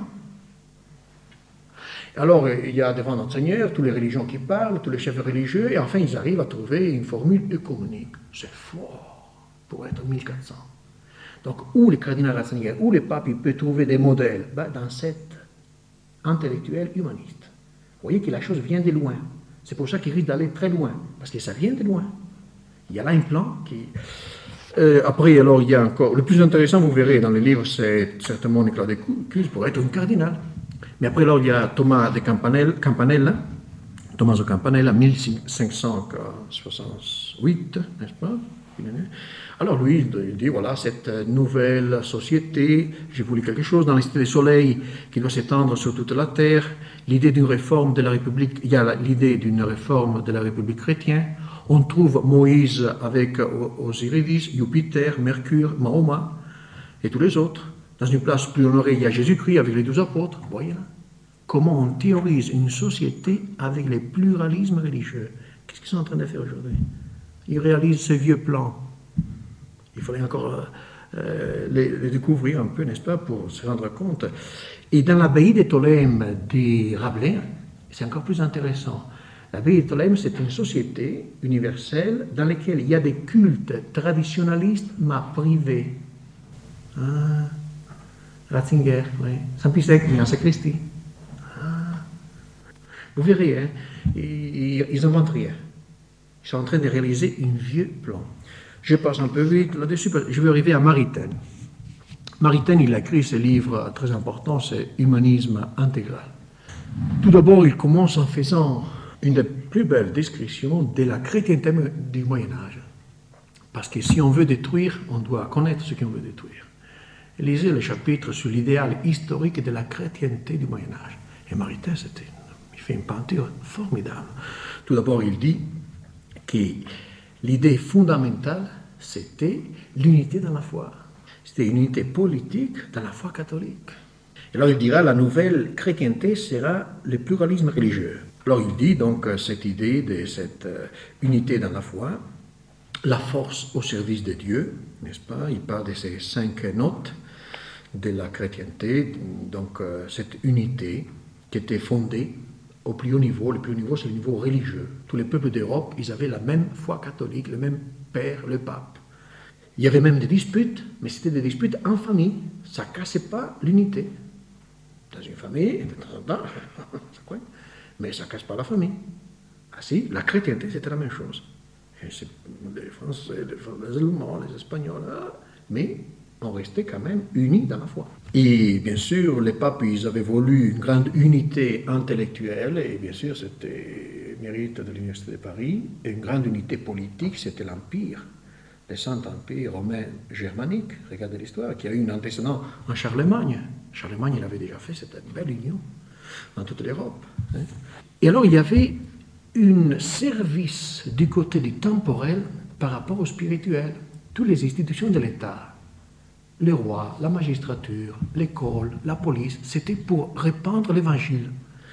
Alors, il y a devant notre Seigneur toutes les religions qui parlent, tous les chefs religieux, et enfin, ils arrivent à trouver une formule œcuménique. C'est fort pour être mille quatre cents. Donc, où le cardinal Ratzinger, où le pape, il peut trouver des modèles? Ben, dans cet intellectuel humaniste. Vous voyez que la chose vient de loin. C'est pour ça qu'il risque d'aller très loin, parce que ça vient de loin. Il y a là un plan qui... Euh, après, alors, il y a encore... Le plus intéressant, vous verrez dans les livres, c'est certainement Nicolas de Cuse pour être un cardinal. Mais après, alors, il y a Thomas de Campanella, Campanella Tommaso Campanella, mille cinq cent soixante-huit, n'est-ce pas? Alors lui, il dit, voilà, cette nouvelle société, j'ai voulu quelque chose dans la cité du soleil qui doit s'étendre sur toute la terre, l'idée d'une réforme de la République, il y a l'idée d'une réforme de la République chrétienne, on trouve Moïse avec Osiris, Jupiter, Mercure, Mahoma et tous les autres. Dans une place plus honorée, il y a Jésus-Christ avec les douze apôtres, vous voyez là. Comment on théorise une société avec les pluralismes religieux? Qu'est-ce qu'ils sont en train de faire aujourd'hui? Ils réalisent ce vieux plan. Il fallait encore euh, les, les découvrir un peu, n'est-ce pas, pour se rendre compte. Et dans l'abbaye de Tholème des Rabelais, c'est encore plus intéressant. L'abbaye de Tholème, c'est une société universelle dans laquelle il y a des cultes traditionnalistes, mais privés. Ah, Ratzinger, oui. Saint-Pisec, il y a un sacristie. Ah. Vous verrez, hein, ils, ils inventent rien. Ils sont en train de réaliser un vieux plan. Je passe un peu vite là-dessus, je vais arriver à Maritain. Maritain, il a écrit ce livre très important, c'est Humanisme intégral. Tout d'abord, il commence en faisant une des plus belles descriptions de la chrétienté du Moyen-Âge. Parce que si on veut détruire, on doit connaître ce qu'on veut détruire. Lisez le chapitre sur l'idéal historique de la chrétienté du Moyen-Âge. Et Maritain, c'était, il fait une peinture formidable. Tout d'abord, il dit que l'idée fondamentale, c'était l'unité dans la foi. C'était une unité politique dans la foi catholique. Et alors il dira, la nouvelle chrétienté sera le pluralisme religieux. Alors il dit donc cette idée de cette unité dans la foi, la force au service de Dieu, n'est-ce pas? Il parle de ces cinq notes de la chrétienté, donc cette unité qui était fondée au plus haut niveau. Le plus haut niveau, c'est le niveau religieux. Tous les peuples d'Europe, ils avaient la même foi catholique, le même père, le pape. Il y avait même des disputes, mais c'était des disputes en famille. Ça ne cassait pas l'unité. Dans une famille, de temps en temps, mais ça ne casse pas la famille. Ah si, la chrétienté, c'était la même chose. Et c'est les Français, les Allemands, les Espagnols, mais on restait quand même unis dans la foi. Et bien sûr, les papes, ils avaient voulu une grande unité intellectuelle, et bien sûr, c'était mérite de l'Université de Paris, et une grande unité politique, c'était l'Empire, le Saint-Empire romain germanique, regardez l'histoire, qui a eu un antécédent en Charlemagne. Charlemagne, il avait déjà fait cette belle union dans toute l'Europe. Hein. Et alors, il y avait un service du côté du temporel par rapport au spirituel. Toutes les institutions de l'État, le roi, la magistrature, l'école, la police, c'était pour répandre l'évangile.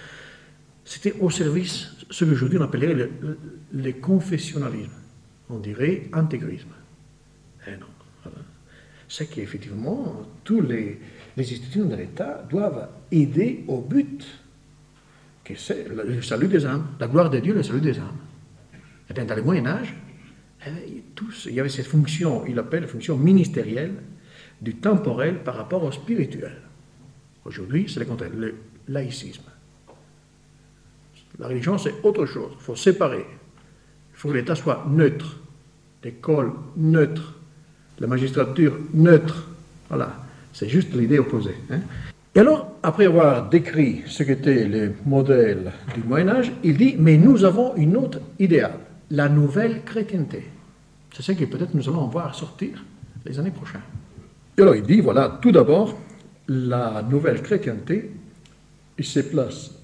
C'était au service, ce qu'aujourd'hui on appellerait le, le, le confessionnalisme. On dirait intégrisme. Eh non. Voilà. C'est qu'effectivement, toutes les, les institutions de l'État doivent aider au but, que c'est le salut des âmes, la gloire de Dieu, le salut des âmes. Et bien, dans le Moyen-Âge, eh, tous, il y avait cette fonction, il appelle la fonction ministérielle, du temporel par rapport au spirituel. Aujourd'hui, c'est le contraire, le laïcisme. La religion, c'est autre chose. Il faut séparer. Il faut que l'État soit neutre. L'école neutre. La magistrature neutre. Voilà. C'est juste l'idée opposée. Hein. Et alors, après avoir décrit ce qu'était le modèle du Moyen-Âge, il dit, mais nous avons une autre idéal, la nouvelle chrétienté. C'est ce que peut-être nous allons voir sortir les années prochaines. Et alors il dit, voilà, tout d'abord, la nouvelle chrétienté, il se place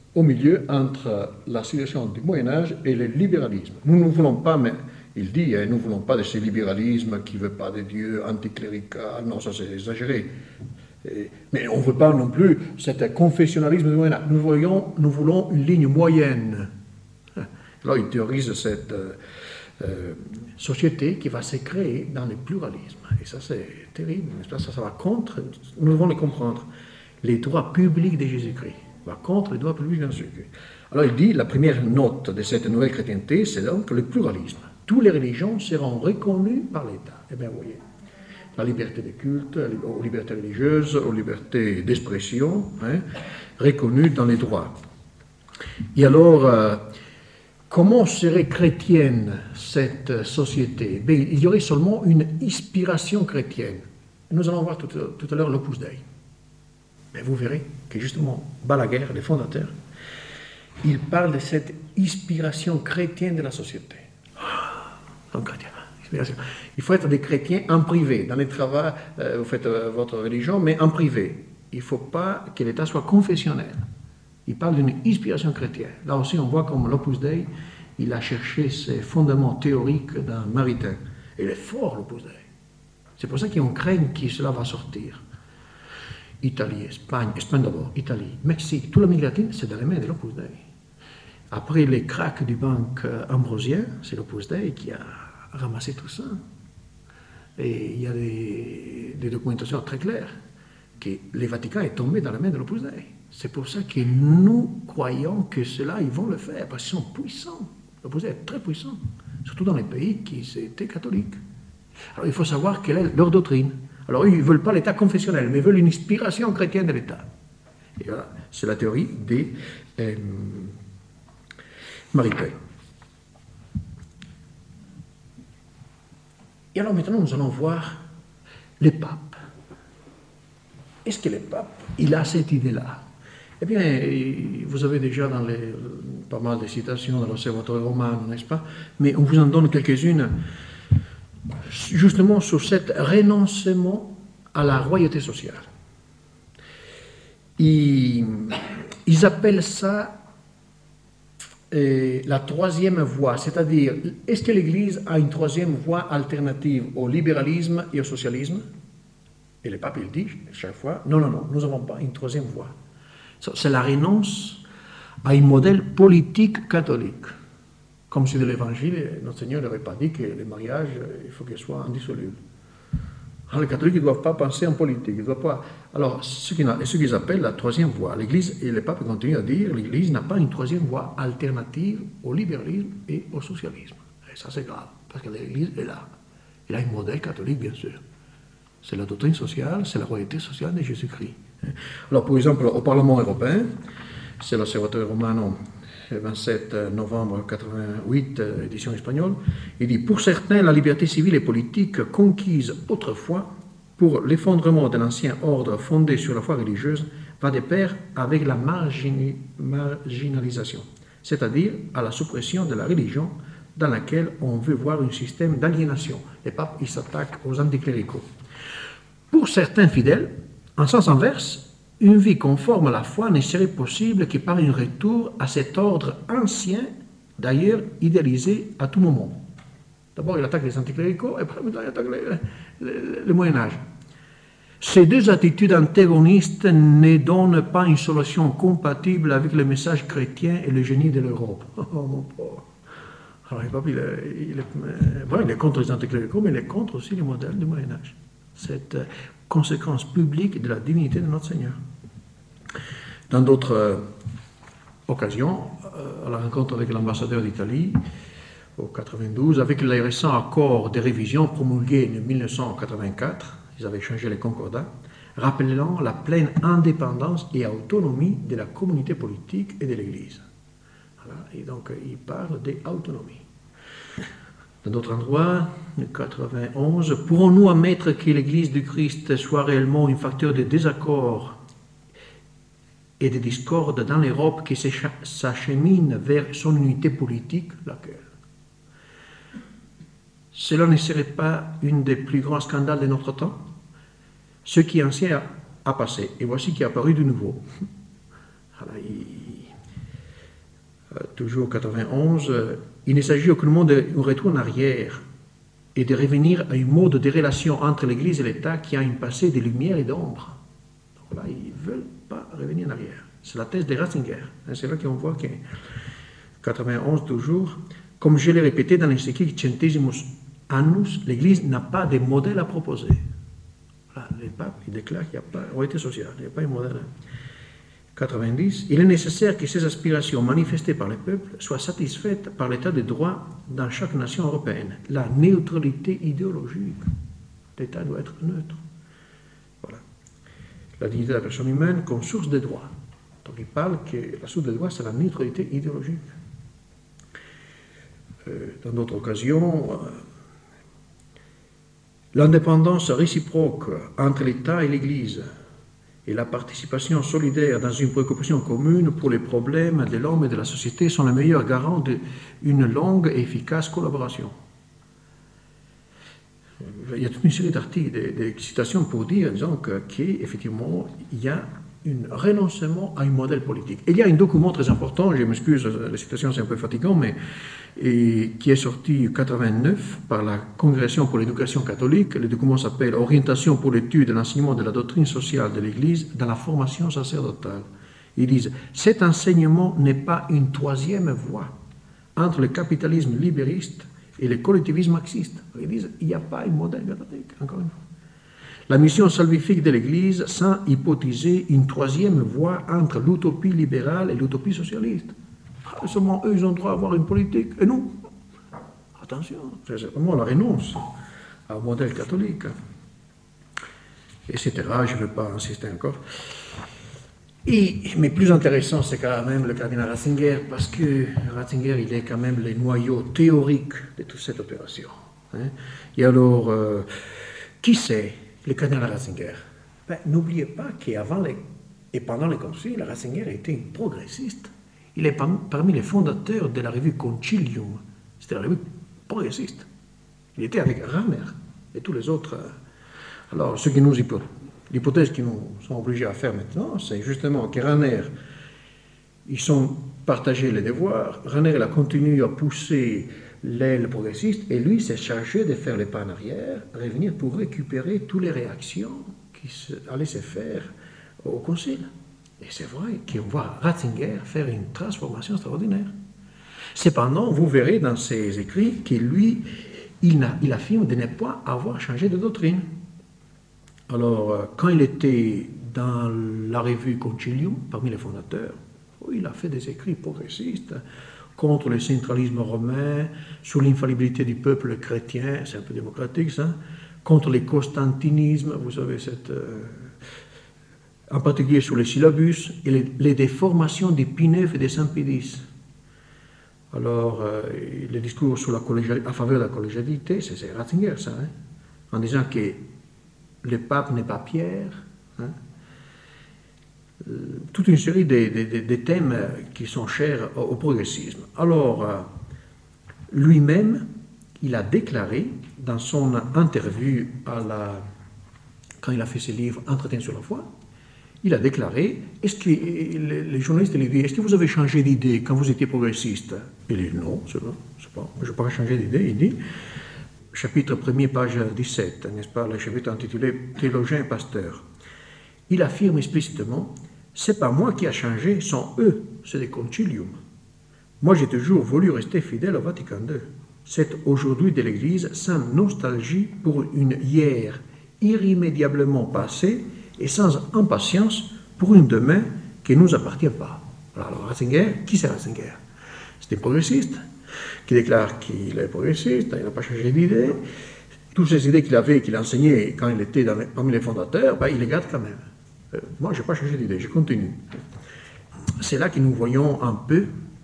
au milieu entre la situation du Moyen-Âge et le libéralisme. Nous ne voulons pas, mais il dit, hein, nous ne voulons pas de ce libéralisme qui ne veut pas de Dieu anticlérical, non, ça c'est exagéré. Et, mais on ne veut pas non plus cet confessionnalisme du Moyen-Âge. Nous, voyons, nous voulons une ligne moyenne. Alors il théorise cette euh, euh, société qui va se créer dans le pluralisme. Et ça c'est terrible, n'est-ce pas? Ça, ça va contre, nous devons le comprendre, les droits publics de Jésus-Christ. Va contre les droits publics de Jésus-Christ. Alors il dit, la première note de cette nouvelle chrétienté, c'est donc le pluralisme. Toutes les religions seront reconnues par l'État. Eh bien, vous voyez, la liberté de culte, aux libertés religieuses, aux libertés d'expression, hein, reconnues dans les droits. Et alors, euh, comment serait chrétienne cette société? Bien, il y aurait seulement une inspiration chrétienne. Nous allons voir tout, tout à l'heure l'Opus Dei. Mais vous verrez que justement, Balaguer, le fondateur, il parle de cette inspiration chrétienne de la société. Oh, chrétien, inspiration. Il faut être des chrétiens en privé. Dans les travaux, euh, vous faites euh, votre religion, mais en privé. Il ne faut pas que l'État soit confessionnel. Il parle d'une inspiration chrétienne. Là aussi, on voit comme l'Opus Dei, il a cherché ses fondements théoriques dans Maritain. Et il est fort, l'Opus Dei. C'est pour ça qu'on craint que cela va sortir. Italie, Espagne, Espagne d'abord, Italie, Mexique, toute l'Amérique latine, c'est dans les mains de l'Opus Dei. Après les cracks du banque ambrosien, c'est l'Opus Dei qui a ramassé tout ça. Et il y a des, des documentations très claires que le Vatican est tombé dans les mains de l'Opus Dei. C'est pour ça que nous croyons que cela, ils vont le faire, parce qu'ils sont puissants. L'Opus Dei est très puissant, surtout dans les pays qui étaient catholiques. Alors il faut savoir quelle est leur doctrine. Alors, ils ne veulent pas l'État confessionnel, mais ils veulent une inspiration chrétienne de l'État. Et voilà, c'est la théorie des euh, Maritain. Et alors maintenant, nous allons voir les papes. Est-ce que le pape, il a cette idée-là? Eh bien, vous avez déjà dans les, pas mal de citations dans l'Osservatore Romano, n'est-ce pas? Mais on vous en donne quelques-unes. Justement sur cet renoncement à la royauté sociale. Ils, ils appellent ça euh, la troisième voie, c'est-à-dire, est-ce que l'Église a une troisième voie alternative au libéralisme et au socialisme? Et le pape, il dit chaque fois, non, non, non, nous n'avons pas une troisième voie. C'est la renonce à un modèle politique catholique. Comme si de l'Évangile, notre Seigneur n'aurait pas dit que le mariage, il faut qu'il soit indissoluble. Alors, les catholiques ne doivent pas penser en politique. Ils doivent pas... Alors, ce qu'ils appellent la troisième voie, l'Église, et le pape continue à dire, l'Église n'a pas une troisième voie alternative au libéralisme et au socialisme. Et ça, c'est grave, parce que l'Église est là. Elle a un modèle catholique, bien sûr. C'est la doctrine sociale, c'est la royauté sociale de Jésus-Christ. Alors, par exemple, au Parlement européen, c'est l'Osservatore Romano, vingt-sept novembre mille neuf cent quatre-vingt-huit, édition espagnole, il dit « Pour certains, la liberté civile et politique conquise autrefois pour l'effondrement de l'ancien ordre fondé sur la foi religieuse va de pair avec la margini- marginalisation, c'est-à-dire à la suppression de la religion dans laquelle on veut voir un système d'aliénation. » Les papes, ils s'attaquent aux anticléricaux. Pour certains fidèles, en sens inverse, une vie conforme à la foi ne serait possible que par un retour à cet ordre ancien, d'ailleurs idéalisé à tout moment. D'abord, il attaque les anticléricaux, et après, il attaque le, le, le Moyen-Âge. Ces deux attitudes antagonistes ne donnent pas une solution compatible avec le message chrétien et le génie de l'Europe. Oh, mon pauvre. Alors, le pape, il est, il, est, bon, il est contre les anticléricaux, mais il est contre aussi les modèles du Moyen-Âge. Cette conséquence publique de la divinité de notre Seigneur. Dans d'autres euh, occasions, euh, à la rencontre avec l'ambassadeur d'Italie, au quatre-vingt-douze, avec les récents accords de révision promulgués en mille neuf cent quatre-vingt-quatre, ils avaient changé les concordats, rappelant la pleine indépendance et autonomie de la communauté politique et de l'Église. Voilà. Et donc, il parle d'autonomie. Dans d'autres endroits, en quatre-vingt-onze, pourrons-nous admettre que l'Église du Christ soit réellement un facteur de désaccord et de discorde dans l'Europe qui s'achemine vers son unité politique, laquelle? Cela ne serait pas une des plus grands scandales de notre temps? Ce qui est ancien a passé, et voici qui est apparu de nouveau. Alors, il, euh, toujours quatre-vingt-onze, euh, il ne s'agit aucunement d'un retour en arrière et de revenir à un mode de relation entre l'Église et l'État qui a un passé de lumière et d'ombre. Donc là, ils ne veulent pas revenir en arrière. C'est la thèse de Ratzinger. C'est là qu'on voit que quatre-vingt-onze toujours, comme je l'ai répété dans l'encyclique Centesimus Annus, l'Église n'a pas de modèle à proposer. Voilà, le pape il déclare qu'il n'y a pas de réalité sociale, il n'y a pas de modèle. quatre-vingt-dix, il est nécessaire que ces aspirations manifestées par le peuple soient satisfaites par l'état de droit dans chaque nation européenne. La neutralité idéologique. L'État doit être neutre. Voilà. La dignité de la personne humaine comme source de droit. Donc il parle que la source de droit, c'est la neutralité idéologique. Euh, dans d'autres occasions, euh, l'indépendance réciproque entre l'État et l'Église et la participation solidaire dans une préoccupation commune pour les problèmes de l'homme et de la société sont les meilleurs garants d'une longue et efficace collaboration. Il y a toute une série d'articles, de, de citations pour dire, disons, qu'effectivement, il y a un renoncement à un modèle politique. Et il y a un document très important, je m'excuse, la citation c'est un peu fatigant, mais et, qui est sorti en quatre-vingt-neuf par la Congrégation pour l'éducation catholique. Le document s'appelle « Orientation pour l'étude et l'enseignement de la doctrine sociale de l'Église dans la formation sacerdotale ». Ils disent « Cet enseignement n'est pas une troisième voie entre le capitalisme libériste et le collectivisme marxiste ». Ils disent « Il n'y a pas un modèle catholique, encore une fois. La mission salvifique de l'Église sans hypothéser une troisième voie entre l'utopie libérale et l'utopie socialiste. Ah, seulement eux, ils ont le droit d'avoir une politique, et nous. Attention, c'est vraiment la renonce au modèle catholique, et cetera. Je ne vais pas insister encore. Et, mais plus intéressant, c'est quand même le cardinal Ratzinger, parce que Ratzinger, il est quand même le noyau théorique de toute cette opération. Hein. Et alors, euh, qui c'est le cardinal Ratzinger? Ben, n'oubliez pas qu'avant les, et pendant les conciles, Ratzinger était un progressiste. Il est parmi les fondateurs de la revue Concilium. C'était la revue progressiste. Il était avec Rahner et tous les autres. Alors, ce qui nous l'hypothèse qu'ils nous sont obligés à faire maintenant, c'est justement que Rahner, ils sont partagés les devoirs. Rahner, il a continué à pousser l'aile progressiste, et lui s'est chargé de faire les pas en arrière, revenir pour récupérer toutes les réactions qui se, allaient se faire au Concile. Et c'est vrai qu'on voit Ratzinger faire une transformation extraordinaire. Cependant, vous verrez dans ses écrits que lui, il, a, il affirme de ne pas avoir changé de doctrine. Alors, quand il était dans la revue Concilium, parmi les fondateurs, il a fait des écrits progressistes contre le centralisme romain, sur l'infallibilité du peuple chrétien, c'est un peu démocratique ça, contre le constantinisme, vous savez, cette, euh, en particulier sur les syllabus, et les, les déformations des Pie neuf et des Saint Pie dix. Alors, euh, le discours sur la à faveur de la collégialité, c'est Ratzinger ça, hein, en disant que le pape n'est pas Pierre, hein, toute une série de, de, de thèmes qui sont chers au progressisme. Alors, lui-même, il a déclaré dans son interview à la, quand il a fait ses livres Entretien sur la foi, il a déclaré, est-ce que les journalistes lui disent, est-ce que vous avez changé d'idée quand vous étiez progressiste? Il dit non, c'est pas, c'est pas, je n'ai pas changé d'idée. Il dit, chapitre premier, page dix-sept, n'est-ce pas, le chapitre intitulé Théologien et pasteur. Il affirme explicitement, c'est pas moi qui a changé, sont eux, c'est des concilium. Moi, j'ai toujours voulu rester fidèle au Vatican deux. C'est aujourd'hui de l'Église sans nostalgie pour une hier irrémédiablement passée et sans impatience pour une demain qui ne nous appartient pas. Alors, Ratzinger, qui c'est Ratzinger? C'est un progressiste qui déclare qu'il est progressiste, il n'a pas changé d'idée. Toutes ces idées qu'il avait, qu'il enseignait quand il était dans les, parmi les fondateurs, ben, il les garde quand même. Euh, moi, je n'ai pas changé d'idée, je continue. C'est là que nous voyons un peu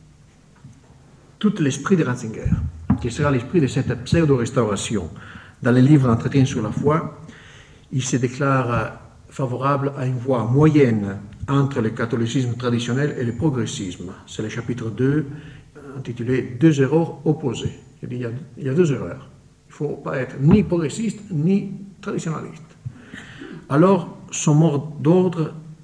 tout l'esprit de Ratzinger, qui sera l'esprit de cette pseudo-restauration. Dans les livres d'entretien sur la foi, il se déclare favorable à une voie moyenne entre le catholicisme traditionnel et le progressisme. C'est le chapitre deux, intitulé « Deux erreurs opposées ». Il dit, il y a, il y a deux erreurs. Il ne faut pas être ni progressiste, ni traditionnaliste. Alors, son mot d'ordre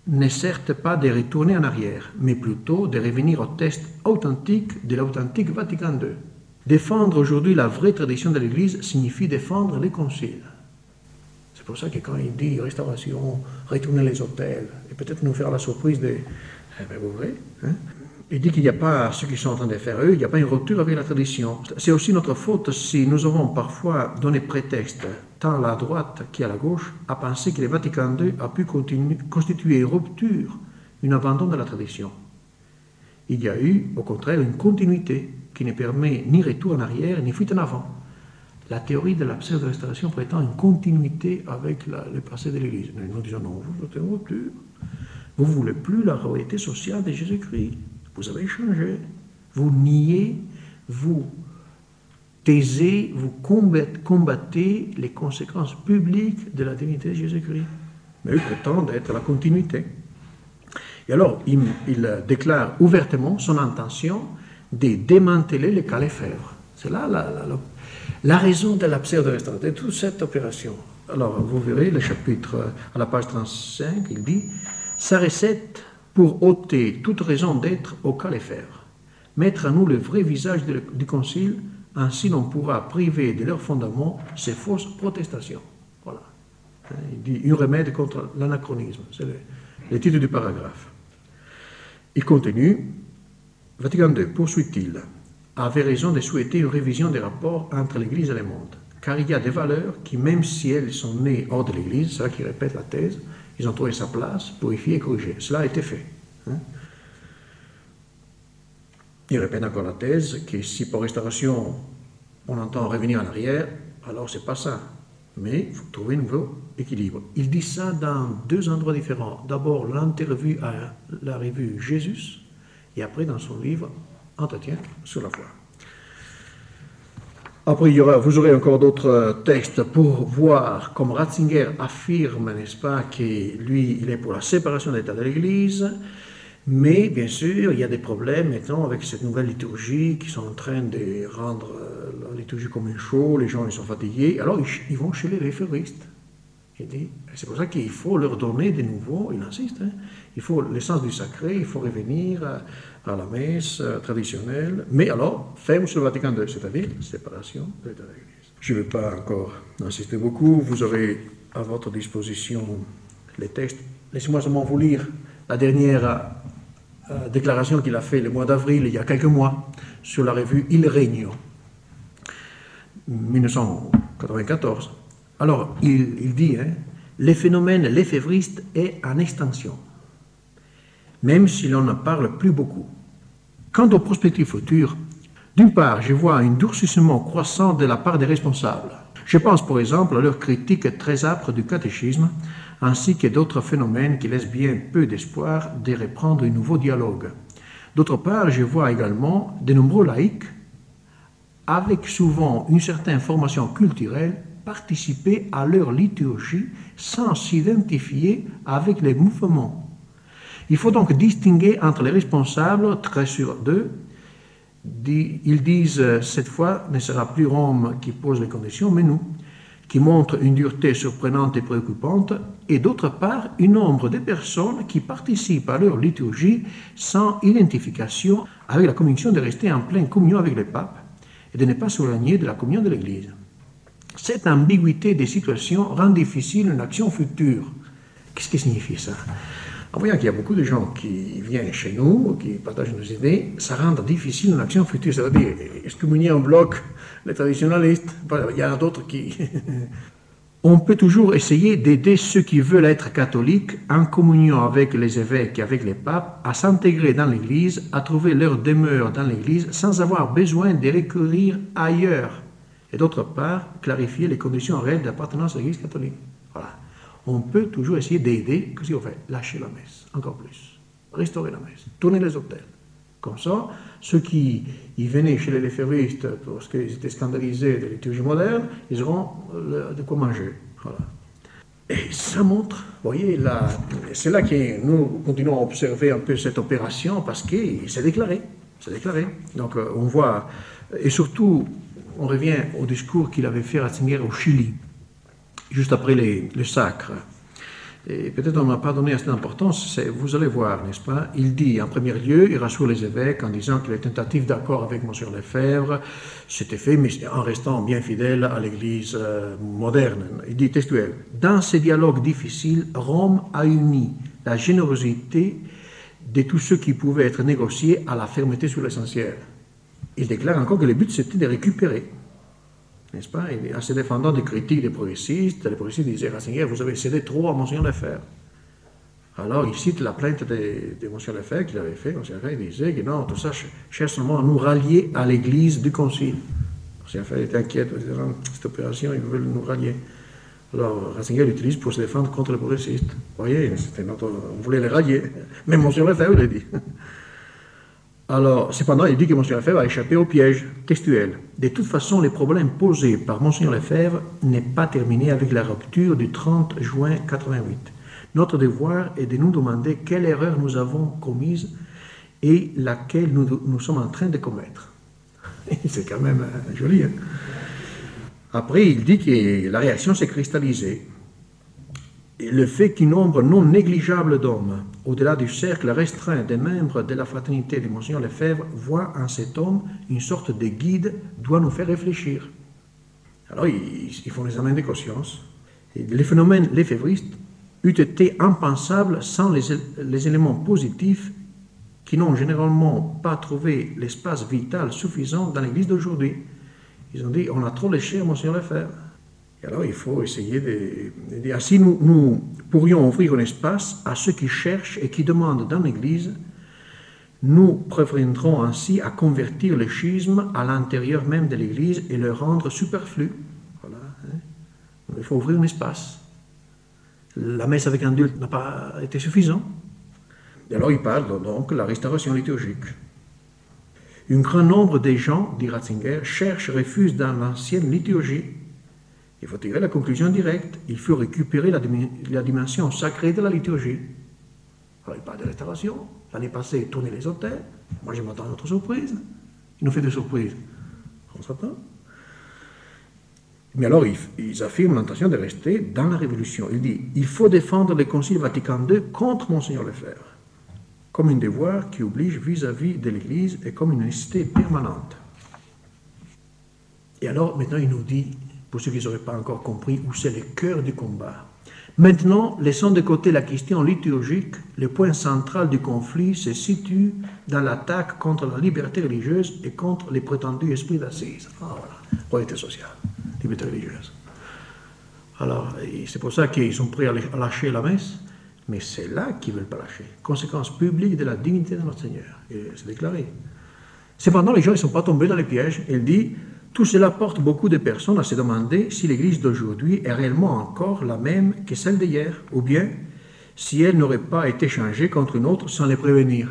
n'est certes pas de retourner en arrière, mais plutôt de revenir au texte authentique de l'authentique Vatican deux. Défendre aujourd'hui la vraie tradition de l'Église signifie défendre les conciles. C'est pour ça que quand il dit restauration, retourner les autels, et peut-être nous faire la surprise de eh bien, vous voyez, hein? Il dit qu'il n'y a pas ceux qui sont en train de faire eux, il n'y a pas une rupture avec la tradition. C'est aussi notre faute si nous avons parfois donné prétexte, tant à la droite qu'à la gauche, à penser que le Vatican deux a pu continuer, constituer une rupture, un abandon de la tradition. Il y a eu, au contraire, une continuité qui ne permet ni retour en arrière, ni fuite en avant. La théorie de la pseudo-restauration prétend une continuité avec la, le passé de l'Église. Mais nous disons non, vous êtes une rupture. Vous ne voulez plus la réalité sociale de Jésus-Christ. Vous avez changé. Vous niez, vous taisez, vous combattez les conséquences publiques de la divinité de Jésus-Christ. Mais eux prétendent être la continuité. Et alors, il, il déclare ouvertement son intention de démanteler le cas Lefebvre. C'est là la, la, la, la raison de la pseudo-restauration, de toute cette opération. Alors, vous verrez le chapitre, à la page trente-cinq, il dit « Sa recette pour ôter toute raison d'être au cas Lefebvre, mettre à nous le vrai visage de, du Concile, ainsi l'on pourra priver de leur fondement ces fausses protestations. » Voilà. Il dit « Un remède contre l'anachronisme », c'est le, le titre du paragraphe. Il continue « Vatican deux, poursuit-il, avait raison de souhaiter une révision des rapports entre l'Église et le monde, car il y a des valeurs qui, même si elles sont nées hors de l'Église, c'est là qu'il répète la thèse, ils ont trouvé sa place, purifier et corriger. Cela a été fait. Hein? Il répète encore la thèse que si pour restauration on entend revenir en arrière, alors c'est pas ça. Mais il faut trouver un nouveau équilibre. Il dit ça dans deux endroits différents. D'abord, l'interview à la revue Jésus, et après dans son livre Entretien sur la foi. Après, il y aura, vous aurez encore d'autres textes pour voir, comme Ratzinger affirme, n'est-ce pas, que lui, il est pour la séparation de l'État de l'Église, mais bien sûr, il y a des problèmes maintenant avec cette nouvelle liturgie qui sont en train de rendre la liturgie comme un show, les gens ils sont fatigués, alors ils, ils vont chez les référistes. Il dit, c'est pour ça qu'il faut leur donner de nouveau, il insiste, hein, il faut l'essence du sacré, il faut revenir à, à la messe traditionnelle, mais alors, ferme sur le Vatican deux, c'est-à-dire séparation de l'État de l'Église. Je ne vais pas encore insister beaucoup, vous aurez à votre disposition les textes. Laissez-moi seulement vous lire la dernière euh, déclaration qu'il a faite le mois d'avril, il y a quelques mois, sur la revue Il Regno, mille neuf cent quatre-vingt-quatorze. Alors, il, il dit, hein, le phénomène lefévriste est en extension, même si l'on n'en parle plus beaucoup. Quant aux perspectives futures, d'une part, je vois un durcissement croissant de la part des responsables. Je pense, par exemple, à leur critique très âpre du catéchisme, ainsi que d'autres phénomènes qui laissent bien peu d'espoir de reprendre un nouveau dialogue. D'autre part, je vois également de nombreux laïcs, avec souvent une certaine formation culturelle, participer à leur liturgie sans s'identifier avec les mouvements. Il faut donc distinguer entre les responsables, très sur d'eux. Ils disent, cette fois, ne sera plus Rome qui pose les conditions, mais nous, qui montrent une dureté surprenante et préoccupante, et d'autre part, un nombre de personnes qui participent à leur liturgie sans identification, avec la conviction de rester en pleine communion avec le pape et de ne pas s'éloigner de la communion de l'Église. Cette ambiguïté des situations rend difficile une action future. Qu'est-ce que signifie ça? En voyant qu'il y a beaucoup de gens qui viennent chez nous, qui partagent nos idées, ça rend difficile une action future. C'est-à-dire, excommunier en bloc les traditionnalistes, il y en a d'autres qui... On peut toujours essayer d'aider ceux qui veulent être catholiques, en communion avec les évêques et avec les papes, à s'intégrer dans l'Église, à trouver leur demeure dans l'Église, sans avoir besoin de recourir ailleurs. Et d'autre part, clarifier les conditions réelles d'appartenance à l'Église catholique. Voilà. On peut toujours essayer d'aider, qu'est-ce qu'on fait? Lâcher la messe, encore plus. Restaurer la messe, tourner les autels. Comme ça, ceux qui y venaient chez les lefévristes parce qu'ils étaient scandalisés de la liturgie moderne, ils auront de quoi manger. Voilà. Et ça montre, vous voyez, là, c'est là que nous continuons à observer un peu cette opération parce que c'est déclaré. C'est déclaré. Donc on voit, et surtout, on revient au discours qu'il avait fait Ratzinger au Chili, juste après les, le sacre. Et peut-être on n'a pas donné assez d'importance, vous allez voir, n'est-ce pas? Il dit, en premier lieu, il rassure les évêques en disant que les tentatives d'accord avec Monseigneur Lefebvre s'étaient faites, mais en restant bien fidèle à l'Église euh, moderne. Il dit textuel, « Dans ces dialogues difficiles, Rome a uni la générosité de tous ceux qui pouvaient être négociés à la fermeté sur l'essentiel. » Il déclare encore que le but c'était de récupérer. N'est-ce pas? En se défendant des critiques des progressistes, les progressistes disaient, Ratzinger, vous avez cédé trop à Monseigneur Lefebvre. Alors il cite la plainte de, de Monseigneur Lefebvre qu'il avait fait. Monseigneur Lefebvre disait que non, tout ça cherche seulement à nous rallier à l'église du concile. Monseigneur Lefebvre était inquiet, cette opération, ils veulent nous rallier. Alors Ratzinger l'utilise pour se défendre contre les progressistes. Vous voyez, c'était notre, on voulait les rallier. Mais Monseigneur Lefebvre l'a dit. Alors, cependant, il dit que Monseigneur Lefebvre a échappé au piège textuel. De toute façon, les problèmes posés par Monseigneur Lefebvre n'est pas terminé avec la rupture du trente juin mille neuf cent quatre-vingt-huit. Notre devoir est de nous demander quelle erreur nous avons commise et laquelle nous, nous sommes en train de commettre. C'est quand même euh, joli. Hein? Après, il dit que la réaction s'est cristallisée. Et le fait qu'un nombre non négligeable d'hommes, au-delà du cercle restreint des membres de la fraternité de Monseigneur Lefebvre, voit en cet homme une sorte de guide, doit nous faire réfléchir. Alors, ils, ils font l'examen de conscience. Et les phénomènes lefévristes eût été impensables sans les, les éléments positifs qui n'ont généralement pas trouvé l'espace vital suffisant dans l'Église d'aujourd'hui. Ils ont dit, on a trop léché à Monseigneur Lefebvre. Et alors, il faut essayer de, de dire, ainsi nous, nous pourrions ouvrir un espace à ceux qui cherchent et qui demandent dans l'Église. Nous préviendrons ainsi à convertir le schisme à l'intérieur même de l'Église et le rendre superflu. Voilà, hein. Il faut ouvrir un espace. La messe avec adulte n'a pas été suffisant. Et alors, il parle donc de la restauration liturgique. Un grand nombre de gens, dit Ratzinger, cherchent, refusent dans l'ancienne liturgie. Il faut tirer la conclusion directe. Il faut récupérer la, la dimension sacrée de la liturgie. Alors, il parle de restauration. L'année passée, il tournait les autels. Moi, je m'attends à notre surprise. Il nous fait des surprises. On s'attend. Mais alors, ils, ils affirment l'intention de rester dans la Révolution. Il dit, il faut défendre le Concile Vatican deux contre Monseigneur Lefebvre, comme un devoir qui oblige vis-à-vis de l'Église et comme une nécessité permanente. Et alors, maintenant, il nous dit, pour ceux qui n'auraient pas encore compris, où c'est le cœur du combat. Maintenant, laissons de côté la question liturgique, le point central du conflit se situe dans l'attaque contre la liberté religieuse et contre les prétendus esprits d'assises. Ah, voilà, royauté sociale, liberté religieuse. Alors, c'est pour ça qu'ils sont prêts à lâcher la messe, mais c'est là qu'ils ne veulent pas lâcher. Conséquence publique de la dignité de notre Seigneur. Et c'est déclaré. Cependant, les gens ne sont pas tombés dans les pièges. Il dit, tout cela porte beaucoup de personnes à se demander si l'Église d'aujourd'hui est réellement encore la même que celle d'hier, ou bien si elle n'aurait pas été changée contre une autre sans les prévenir.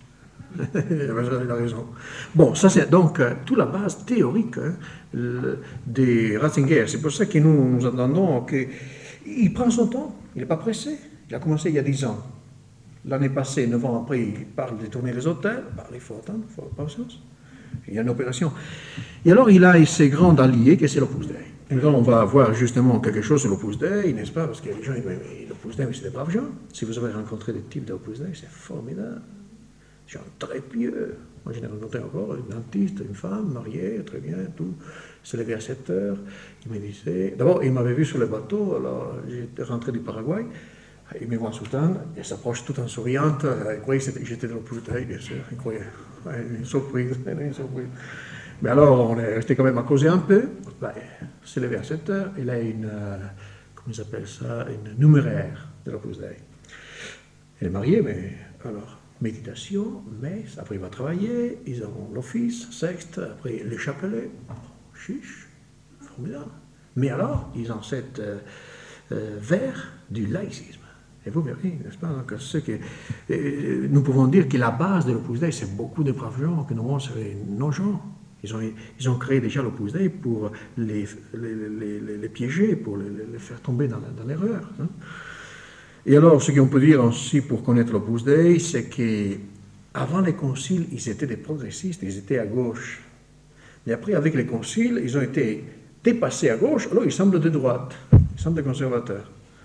Il a raison. Bon, ça c'est donc euh, toute la base théorique hein, le, des Ratzinger. C'est pour ça que nous nous entendons qu'il prend son temps, il n'est pas pressé. Il a commencé il y a dix ans. L'année passée, neuf ans après, il parle de tourner les hôtels. Bah, il faut attendre, il faut avoir patience. Il y a une opération. Et alors, il a ses grands alliés, que c'est l'Opus Dei. Et maintenant, on va voir justement quelque chose sur l'Opus Dei, n'est-ce pas? Parce que les gens disent, mais l'Opus Dei, c'est des braves gens. Si vous avez rencontré des types d'Opus Dei, c'est formidable. Des gens très pieux. Moi, j'en ai rencontré encore une dentiste, une femme, mariée, très bien, tout. Il se levait à sept heures. Il me disait... D'abord, il m'avait vu sur le bateau, alors j'étais rentré du Paraguay. Il me voit en soutane, il s'approche tout en souriant. Il croyait que j'étais dans l'Opus Dei, bien sûr. Il croyait... Ouais, une surprise, une surprise. Mais alors, on est resté quand même à causer un peu. Ben, il s'est levé à sept heures. Il a une, euh, comment ils appellent ça, une numéraire de l'Opus Dei. Il est marié, mais alors, méditation, messe, après il va travailler, ils ont l'office, sexte, après le chapelet, chiche, formidable. Mais alors, ils ont cette euh, euh, vers du laïcisme. Et vous verrez, n'est-ce pas, donc, ce que, euh, nous pouvons dire que la base de l'Opus Dei, c'est beaucoup de braves gens, que nous montrent nos gens. Ils ont, ils ont créé déjà l'Opus Dei pour les, les, les, les, les piéger, pour les, les faire tomber dans, dans l'erreur. Hein. Et alors, ce qu'on peut dire aussi pour connaître l'Opus Dei, c'est qu'avant les conciles, ils étaient des progressistes, ils étaient à gauche. Mais après, avec les conciles, ils ont été dépassés à gauche, alors ils semblent de droite, ils semblent des conservateurs.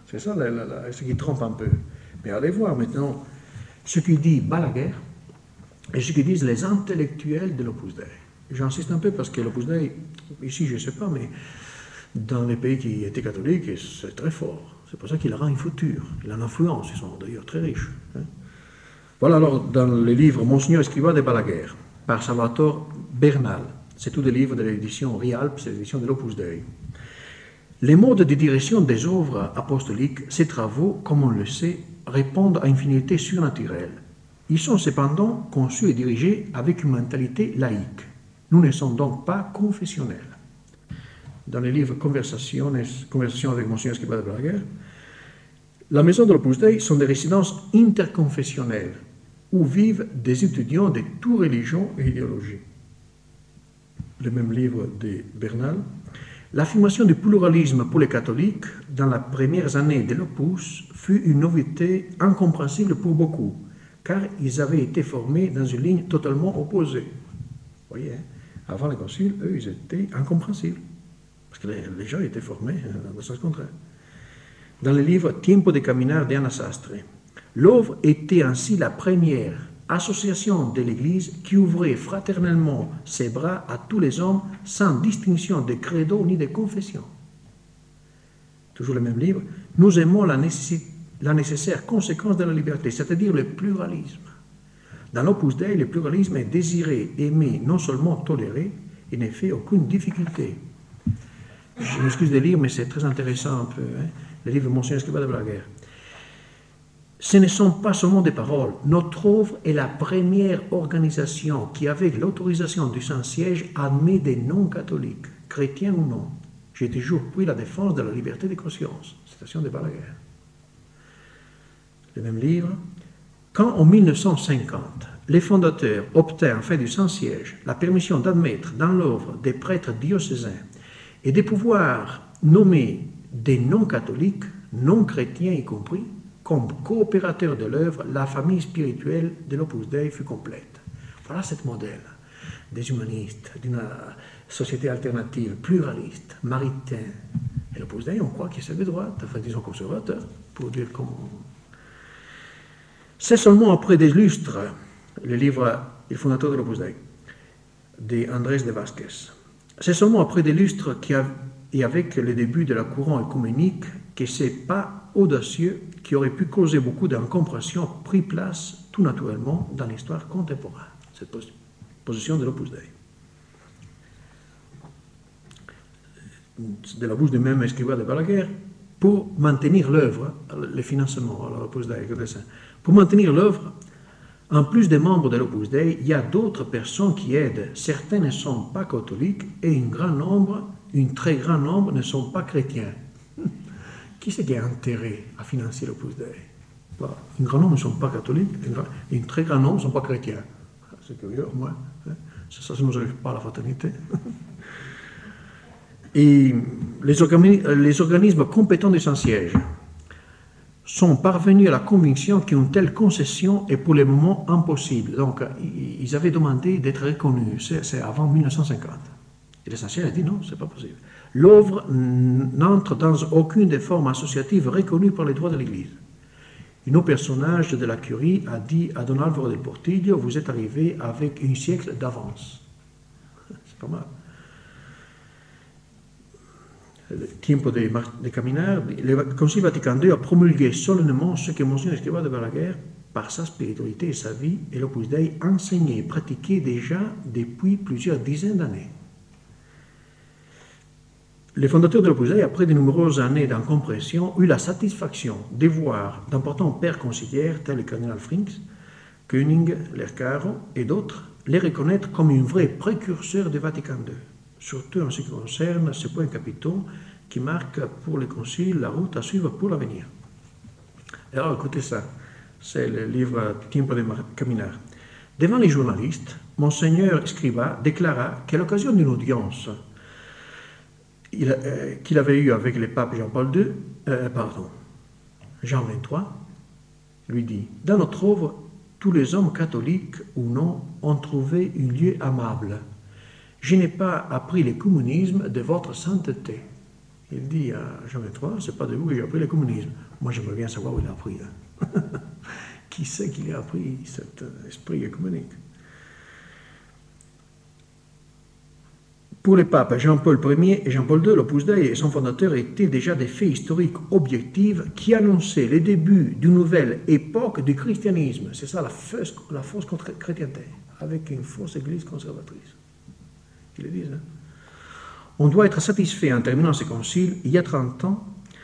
C'est ça la, la, la, ce qui trompe un peu. Mais allez voir maintenant ce que dit Balaguer et ce que disent les intellectuels de l'Opus Dei. J'insiste un peu parce que l'Opus Dei, ici je ne sais pas, mais dans les pays qui étaient catholiques, c'est très fort. C'est pour ça qu'il rend une future. Il a une influence, ils sont d'ailleurs très riches. Hein. Voilà alors dans le livre Monseigneur Escrivá de Balaguer, par Salvatore Bernal. C'est tout des livres de l'édition Rialp, c'est l'édition de l'Opus Dei. Les modes de direction des œuvres apostoliques, ces travaux, comme on le sait, répondent à une finalité surnaturelle. Ils sont cependant conçus et dirigés avec une mentalité laïque. Nous ne sommes donc pas confessionnels. Dans le livre Conversations, Conversations avec Monseigneur Escrivá de Balaguer, la maison de l'Opus Dei sont des résidences interconfessionnelles où vivent des étudiants de toutes religions et idéologies. Le même livre de Bernal. L'affirmation du pluralisme pour les catholiques dans les premières années de l'Opus fut une nouveauté incompréhensible pour beaucoup, car ils avaient été formés dans une ligne totalement opposée. Vous voyez, hein? Avant le concile, eux, ils étaient incompréhensibles, parce que les, les gens étaient formés dans le sens contraire. Dans le livre Tiempo de Caminar d'Anna Sastre, l'œuvre était ainsi la première association de l'Église qui ouvrait fraternellement ses bras à tous les hommes sans distinction de credo ni de confession. Toujours le même livre, nous aimons la, la nécessaire conséquence de la liberté, c'est-à-dire le pluralisme. Dans l'Opus Dei, le pluralisme est désiré, aimé, non seulement toléré, il ne fait aucune difficulté. Je m'excuse de lire, mais c'est très intéressant un peu, hein, le livre Monseigneur Escrivá de Balaguer. Ce ne sont pas seulement des paroles. Notre œuvre est la première organisation qui, avec l'autorisation du Saint-Siège, admet des non-catholiques, chrétiens ou non. J'ai toujours pris la défense de la liberté de conscience. Citation de Balaguer. Le même livre. Quand, en mille neuf cent cinquante, les fondateurs obtinrent, en fait du Saint-Siège, la permission d'admettre dans l'œuvre des prêtres diocésains et de pouvoir nommer des non-catholiques, non-chrétiens y compris, comme coopérateur de l'œuvre, la famille spirituelle de l'Opus Dei fut complète. Voilà ce modèle des humanistes, d'une société alternative, pluraliste, maritain. Et l'Opus Dei, on croit qu'ils sont de droite, enfin disons conservateurs, pour dire comment. C'est seulement après des lustres, le livre « Le fondateur de l'Opus Dei » de Andrés de Vázquez. C'est seulement après des lustres qui a, et avec le début de la courant écuménique que ces pas audacieux qui aurait pu causer beaucoup d'incompréhension pris place tout naturellement dans l'histoire contemporaine, cette position de l'Opus Dei. De la bouche du même Escrivá de Balaguer, pour maintenir l'œuvre, le financement à l'Opus Dei, pour maintenir l'œuvre, en plus des membres de l'Opus Dei, il y a d'autres personnes qui aident. Certains ne sont pas catholiques et un grand nombre, un très grand nombre ne sont pas chrétiens. Qui c'est qui a intérêt à financer l'Opus Dei? Voilà. Un grand nombre ne sont pas catholiques et un très grand nombre ne sont pas chrétiens. C'est curieux, au moins. Hein? Ça, ça ne nous arrive pas à la fraternité. Et les, organi les organismes compétents du Saint-Siège sont parvenus à la conviction qu'une telle concession est pour le moment impossible. Donc, ils avaient demandé d'être reconnus. C'est avant mille neuf cent cinquante. Et le Saint-Siège a dit non, ce n'est pas possible. L'œuvre n'entre dans aucune des formes associatives reconnues par les droits de l'Église. Un autre personnage de la curie a dit à Don Álvaro del Portillo, vous êtes arrivé avec un siècle d'avance. C'est pas mal. Le Tiempo de, de Caminar, le Concile Vatican deux a promulgué solennellement ce que Monseigneur Escrivá de Balaguer, par sa spiritualité et sa vie, et l'Opus Dei enseignait et pratiquait déjà depuis plusieurs dizaines d'années. Les fondateurs de l'Opus Dei, après de nombreuses années d'incompréhension, ont eu la satisfaction de voir d'importants pères conciliaires tels le cardinal Frings, Koenig, Lercaro et d'autres les reconnaître comme un vrai précurseur de Vatican deux, surtout en ce qui concerne ces points capitaux qui marquent pour le Concile la route à suivre pour l'avenir. Alors écoutez ça, c'est le livre Tiempo de Caminar. Devant les journalistes, Monseigneur Escrivá déclara qu'à l'occasion d'une audience euh, qu'il avait eue avec le pape Jean-Paul deux, euh, pardon, Jean vingt-trois, lui dit « Dans notre œuvre, tous les hommes catholiques ou non ont trouvé un lieu amable. Je n'ai pas appris le communisme de votre sainteté. » Il dit à Jean vingt-trois, c'est pas de vous que j'ai appris le communisme. Moi, j'aimerais bien savoir où il a appris. Hein. Qui sait qu'il a appris cet esprit œcuménique? Pour les papes Jean-Paul Ier et Jean-Paul deux, l'Opus Dei et son fondateur étaient déjà des faits historiques objectifs qui annonçaient les débuts d'une nouvelle époque du christianisme. C'est ça la fausse, la fausse chrétienté, avec une fausse église conservatrice. Ils le disent. Hein? On doit être satisfait en terminant ce concile. Il y a trente ans,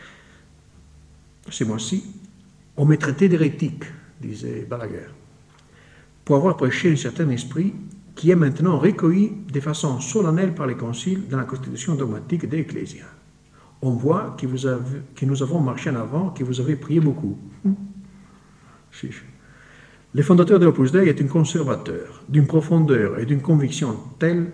ce mois-ci, on m'a traité d'hérétique, disait Balaguer, pour avoir prêché un certain esprit qui est maintenant recueilli de façon solennelle par les conciles dans la constitution dogmatique de l'Ecclésia. On voit que, vous avez, que nous avons marché en avant, que vous avez prié beaucoup. Si. Le fondateur de l'Opus Dei est un conservateur, d'une profondeur et d'une conviction telle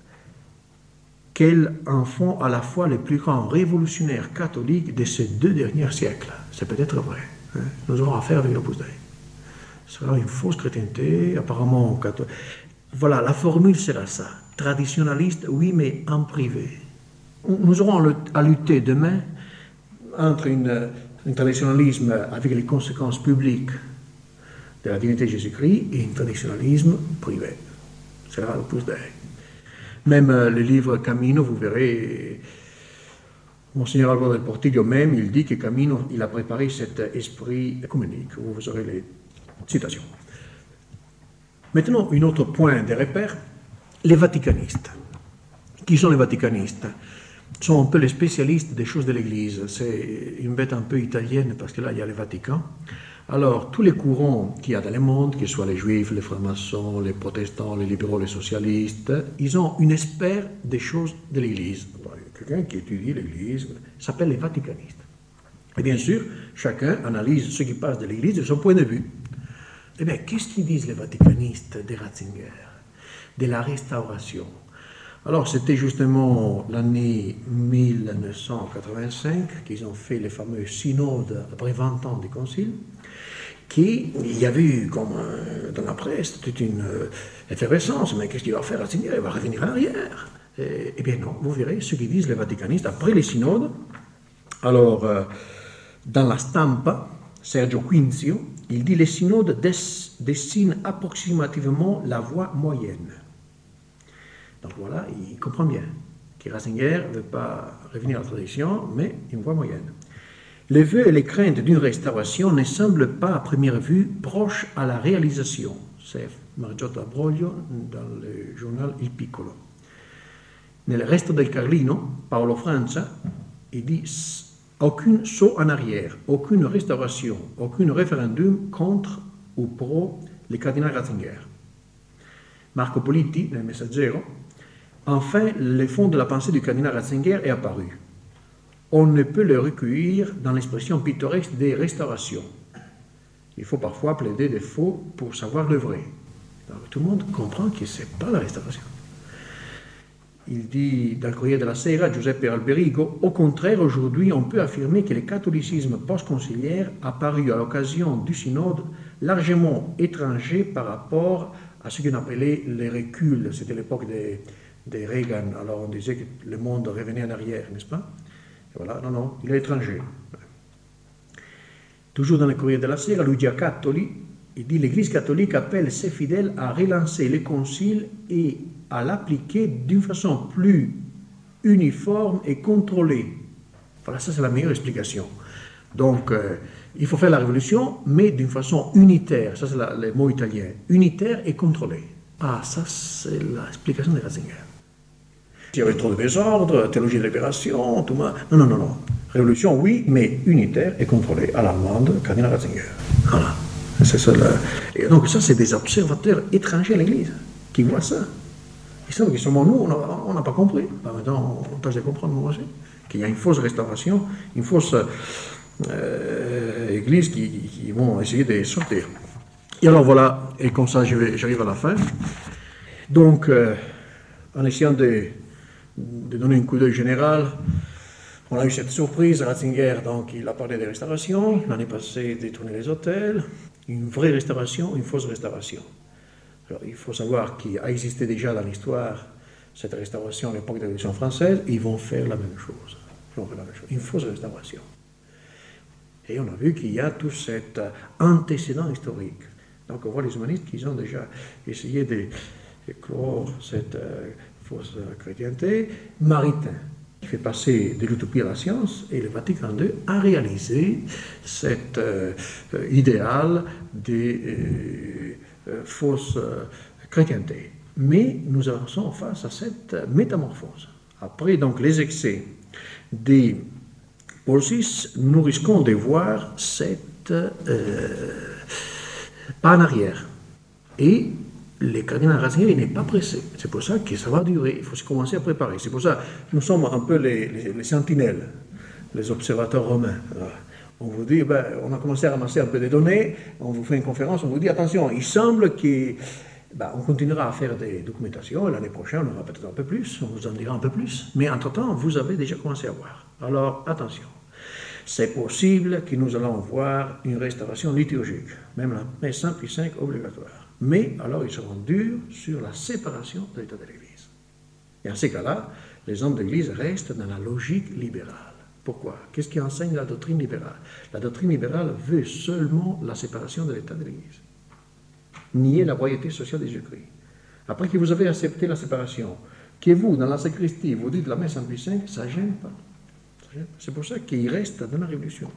qu'elles en font à la fois les plus grands révolutionnaires catholiques de ces deux derniers siècles. C'est peut-être vrai. Hein? Nous aurons affaire avec l'Opus Dei. Ce sera une fausse chrétienté, apparemment catholique. Voilà, la formule sera ça. Traditionnaliste, oui, mais en privé. Nous aurons à lutter demain entre une, un traditionnalisme avec les conséquences publiques de la divinité de Jésus-Christ et un traditionnalisme privé. C'est là l'Opus Dei. Même euh, le livre Camino, vous verrez, Monseigneur Alvaro del Portillo même, il dit que Camino, il a préparé cet esprit œcuménique. Vous aurez les citations. Maintenant, un autre point de repère, les vaticanistes. Qui sont les vaticanistes? Ce sont un peu les spécialistes des choses de l'Église. C'est une bête un peu italienne parce que là, il y a le Vatican. Alors, tous les courants qu'il y a dans le monde, qu'ils soient les juifs, les francs-maçons, les protestants, les libéraux, les socialistes, ils ont une expert des choses de l'Église. Quelqu'un qui étudie l'Église s'appelle les vaticanistes. Et bien sûr, chacun analyse ce qui passe de l'Église de son point de vue. Eh bien, qu'est-ce qu'ils disent les vaticanistes de Ratzinger, de la Restauration? Alors, c'était justement l'année mille neuf cent quatre-vingt-cinq qu'ils ont fait les fameux synodes après vingt ans du concile, qui, il y avait eu, comme euh, dans la presse, toute une euh, effervescence. Mais qu'est-ce qu'il va faire Ratzinger? Il va revenir en arrière. Eh, eh bien non, vous verrez ce qu'ils disent les vaticanistes après les synodes. Alors, euh, dans la stampa, Sergio Quinzio, il dit les synodes dessinent approximativement la voie moyenne. Donc voilà, il comprend bien que Ratzinger ne veut pas revenir à la tradition, mais une voie moyenne. Les vœux et les craintes d'une restauration ne semblent pas à première vue proches à la réalisation. C'est Margiotta Broglio dans le journal Il Piccolo. Nel resto del Carlino, Paolo Francia, il dit aucun saut en arrière, aucune restauration, aucun référendum contre ou pro le cardinal Ratzinger. Marco Politi, nel Messaggero, enfin, le fond de la pensée du cardinal Ratzinger est apparu. On ne peut le recueillir dans l'expression pittoresque des restaurations. Il faut parfois plaider des faux pour savoir le vrai. Donc, tout le monde comprend que ce n'est pas la restauration. Il dit dans le Corriere della Sera, Giuseppe Alberigo, au contraire, aujourd'hui, on peut affirmer que le catholicisme post-conciliaire apparu à l'occasion du synode largement étranger par rapport à ce qu'on appelait les reculs. C'était l'époque des, des Reagan. Alors on disait que le monde revenait en arrière, n'est-ce pas? Et voilà, non, non, il est étranger. Toujours dans le Corriere della Sera, Luigi Cattoli, il dit l'Église catholique appelle ses fidèles à relancer les conciles et à l'appliquer d'une façon plus uniforme et contrôlée. Voilà, ça c'est la meilleure explication. Donc, euh, il faut faire la révolution, mais d'une façon unitaire. Ça c'est la, le mot italien. Unitaire et contrôlée. Ah, ça c'est l'explication de Ratzinger. Il y avait trop de désordre, théologie de libération, tout ça. Non, non, non, non. Révolution, oui, mais unitaire et contrôlée. À l'allemande, cardinal Ratzinger. Voilà. C'est ça, là. Et donc, ça, c'est des observateurs étrangers à l'Église qui voient ça. Ils savent que seulement nous, on n'a pas compris. Ben, maintenant, on tâche de comprendre, moi aussi, qu'il y a une fausse restauration, une fausse euh, Église qui, qui vont essayer de sortir. Et alors, voilà, et comme ça, j'arrive à la fin. Donc, euh, en essayant de, de donner un coup d'œil général, on a eu cette surprise. Ratzinger, donc, il a parlé des restaurations. L'année passée, détourner les hôtels. Une vraie restauration, une fausse restauration. Alors, il faut savoir qu'il a existé déjà dans l'histoire cette restauration à l'époque de la Révolution française, et ils vont faire la même chose. on fait la même chose, une fausse restauration. Et on a vu qu'il y a tout cet antécédent historique. Donc on voit les humanistes qui ont déjà essayé de clore cette euh, fausse chrétienté. Maritain, qui fait passer de l'utopie à la science, et le Vatican deux a réalisé cet euh, idéal des euh, euh, fausses euh, chrétientés. Mais nous avançons face à cette métamorphose. Après donc les excès des Paul six, nous risquons de voir cette euh, pas en arrière. Et le cardinal Ratzinger n'est pas pressé. C'est pour ça que ça va durer. Il faut se commencer à préparer. C'est pour ça que nous sommes un peu les, les, les sentinelles, les observateurs romains. Alors, on vous dit, ben, on a commencé à ramasser un peu de données, on vous fait une conférence, on vous dit, attention, il semble que ben, on continuera à faire des documentations, et l'année prochaine, on aura peut-être un peu plus, on vous en dira un peu plus, mais entre-temps, vous avez déjà commencé à voir. Alors, attention. C'est possible que nous allons voir une restauration liturgique, même la messe Saint Pie cinq obligatoire. Mais alors ils seront durs sur la séparation de l'État de l'Église. Et en ces cas-là, les hommes de l'Église restent dans la logique libérale. Pourquoi? Qu'est-ce qui enseigne la doctrine libérale? La doctrine libérale veut seulement la séparation de l'État de l'Église. Nier la royauté sociale de Jésus-Christ. Après que vous avez accepté la séparation, que vous, dans la sacristie, vous dites la messe Saint Pie cinq, ça ne gêne pas. C'est pour ça qu'il reste dans la Révolution.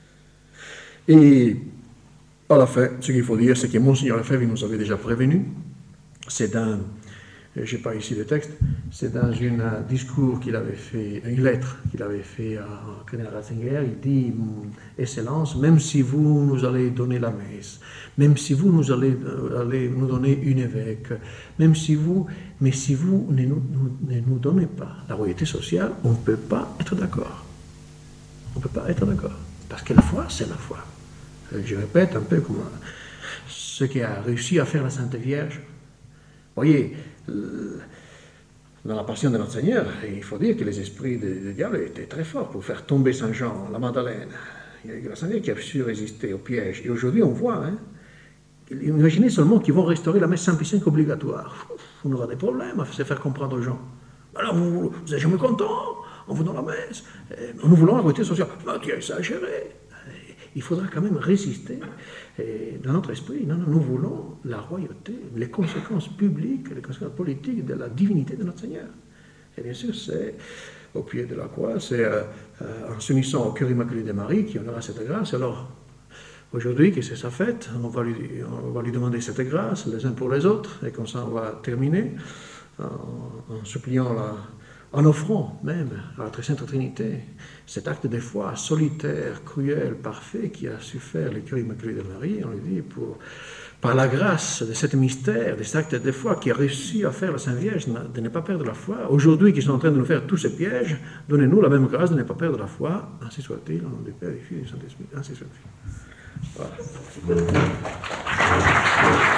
Et à la fin, ce qu'il faut dire, c'est que Monseigneur Lefebvre nous avait déjà prévenu. C'est dans, je n'ai pas ici le texte, c'est dans un discours qu'il avait fait, une lettre qu'il avait fait à Cardinal Ratzinger. Il dit, Excellence, même si vous nous allez donner la messe, même si vous nous allez, allez nous donner une évêque, même si vous, mais si vous ne nous, ne nous donnez pas la royauté sociale, on ne peut pas être d'accord. On ne peut pas être d'accord. Parce que la foi, c'est la foi. Je répète un peu comme ce qui a réussi à faire la Sainte Vierge. Vous voyez, dans la passion de notre Seigneur, il faut dire que les esprits du diable étaient très forts pour faire tomber Saint Jean, la Magdalène. Il y a eu la Sainte Vierge qui a su résister au piège. Et aujourd'hui, on voit, hein, imaginez seulement qu'ils vont restaurer la messe Saint Pie cinq obligatoire. On aura des problèmes à se faire comprendre aux gens. Alors, vous, vous êtes jamais contents, on vous donne la messe, nous voulons la royauté sociale. Mais tu as exagéré. Il faudra quand même résister. Et dans notre esprit, non, non, nous voulons la royauté, les conséquences publiques, les conséquences politiques de la divinité de notre Seigneur. Et bien sûr, c'est au pied de la croix, c'est euh, en s'unissant au cœur immaculé de Marie qu'on aura cette grâce. Alors, aujourd'hui, que c'est sa fête, on va, lui, on va lui demander cette grâce, les uns pour les autres, et comme ça, on va terminer en, en suppliant la. En offrant même à la très sainte Trinité cet acte de foi solitaire, cruel, parfait, qui a su faire le cœur immaculé de Marie, on lui dit, pour, par la grâce de ce mystère, de cet acte de foi qui a réussi à faire la Sainte Vierge, de ne pas perdre la foi. Aujourd'hui, qui sont en train de nous faire tous ces pièges, donnez-nous la même grâce de ne pas perdre la foi. Ainsi soit-il, au nom du Père, du Fils et du Saint-Esprit. Ainsi soit-il. Voilà.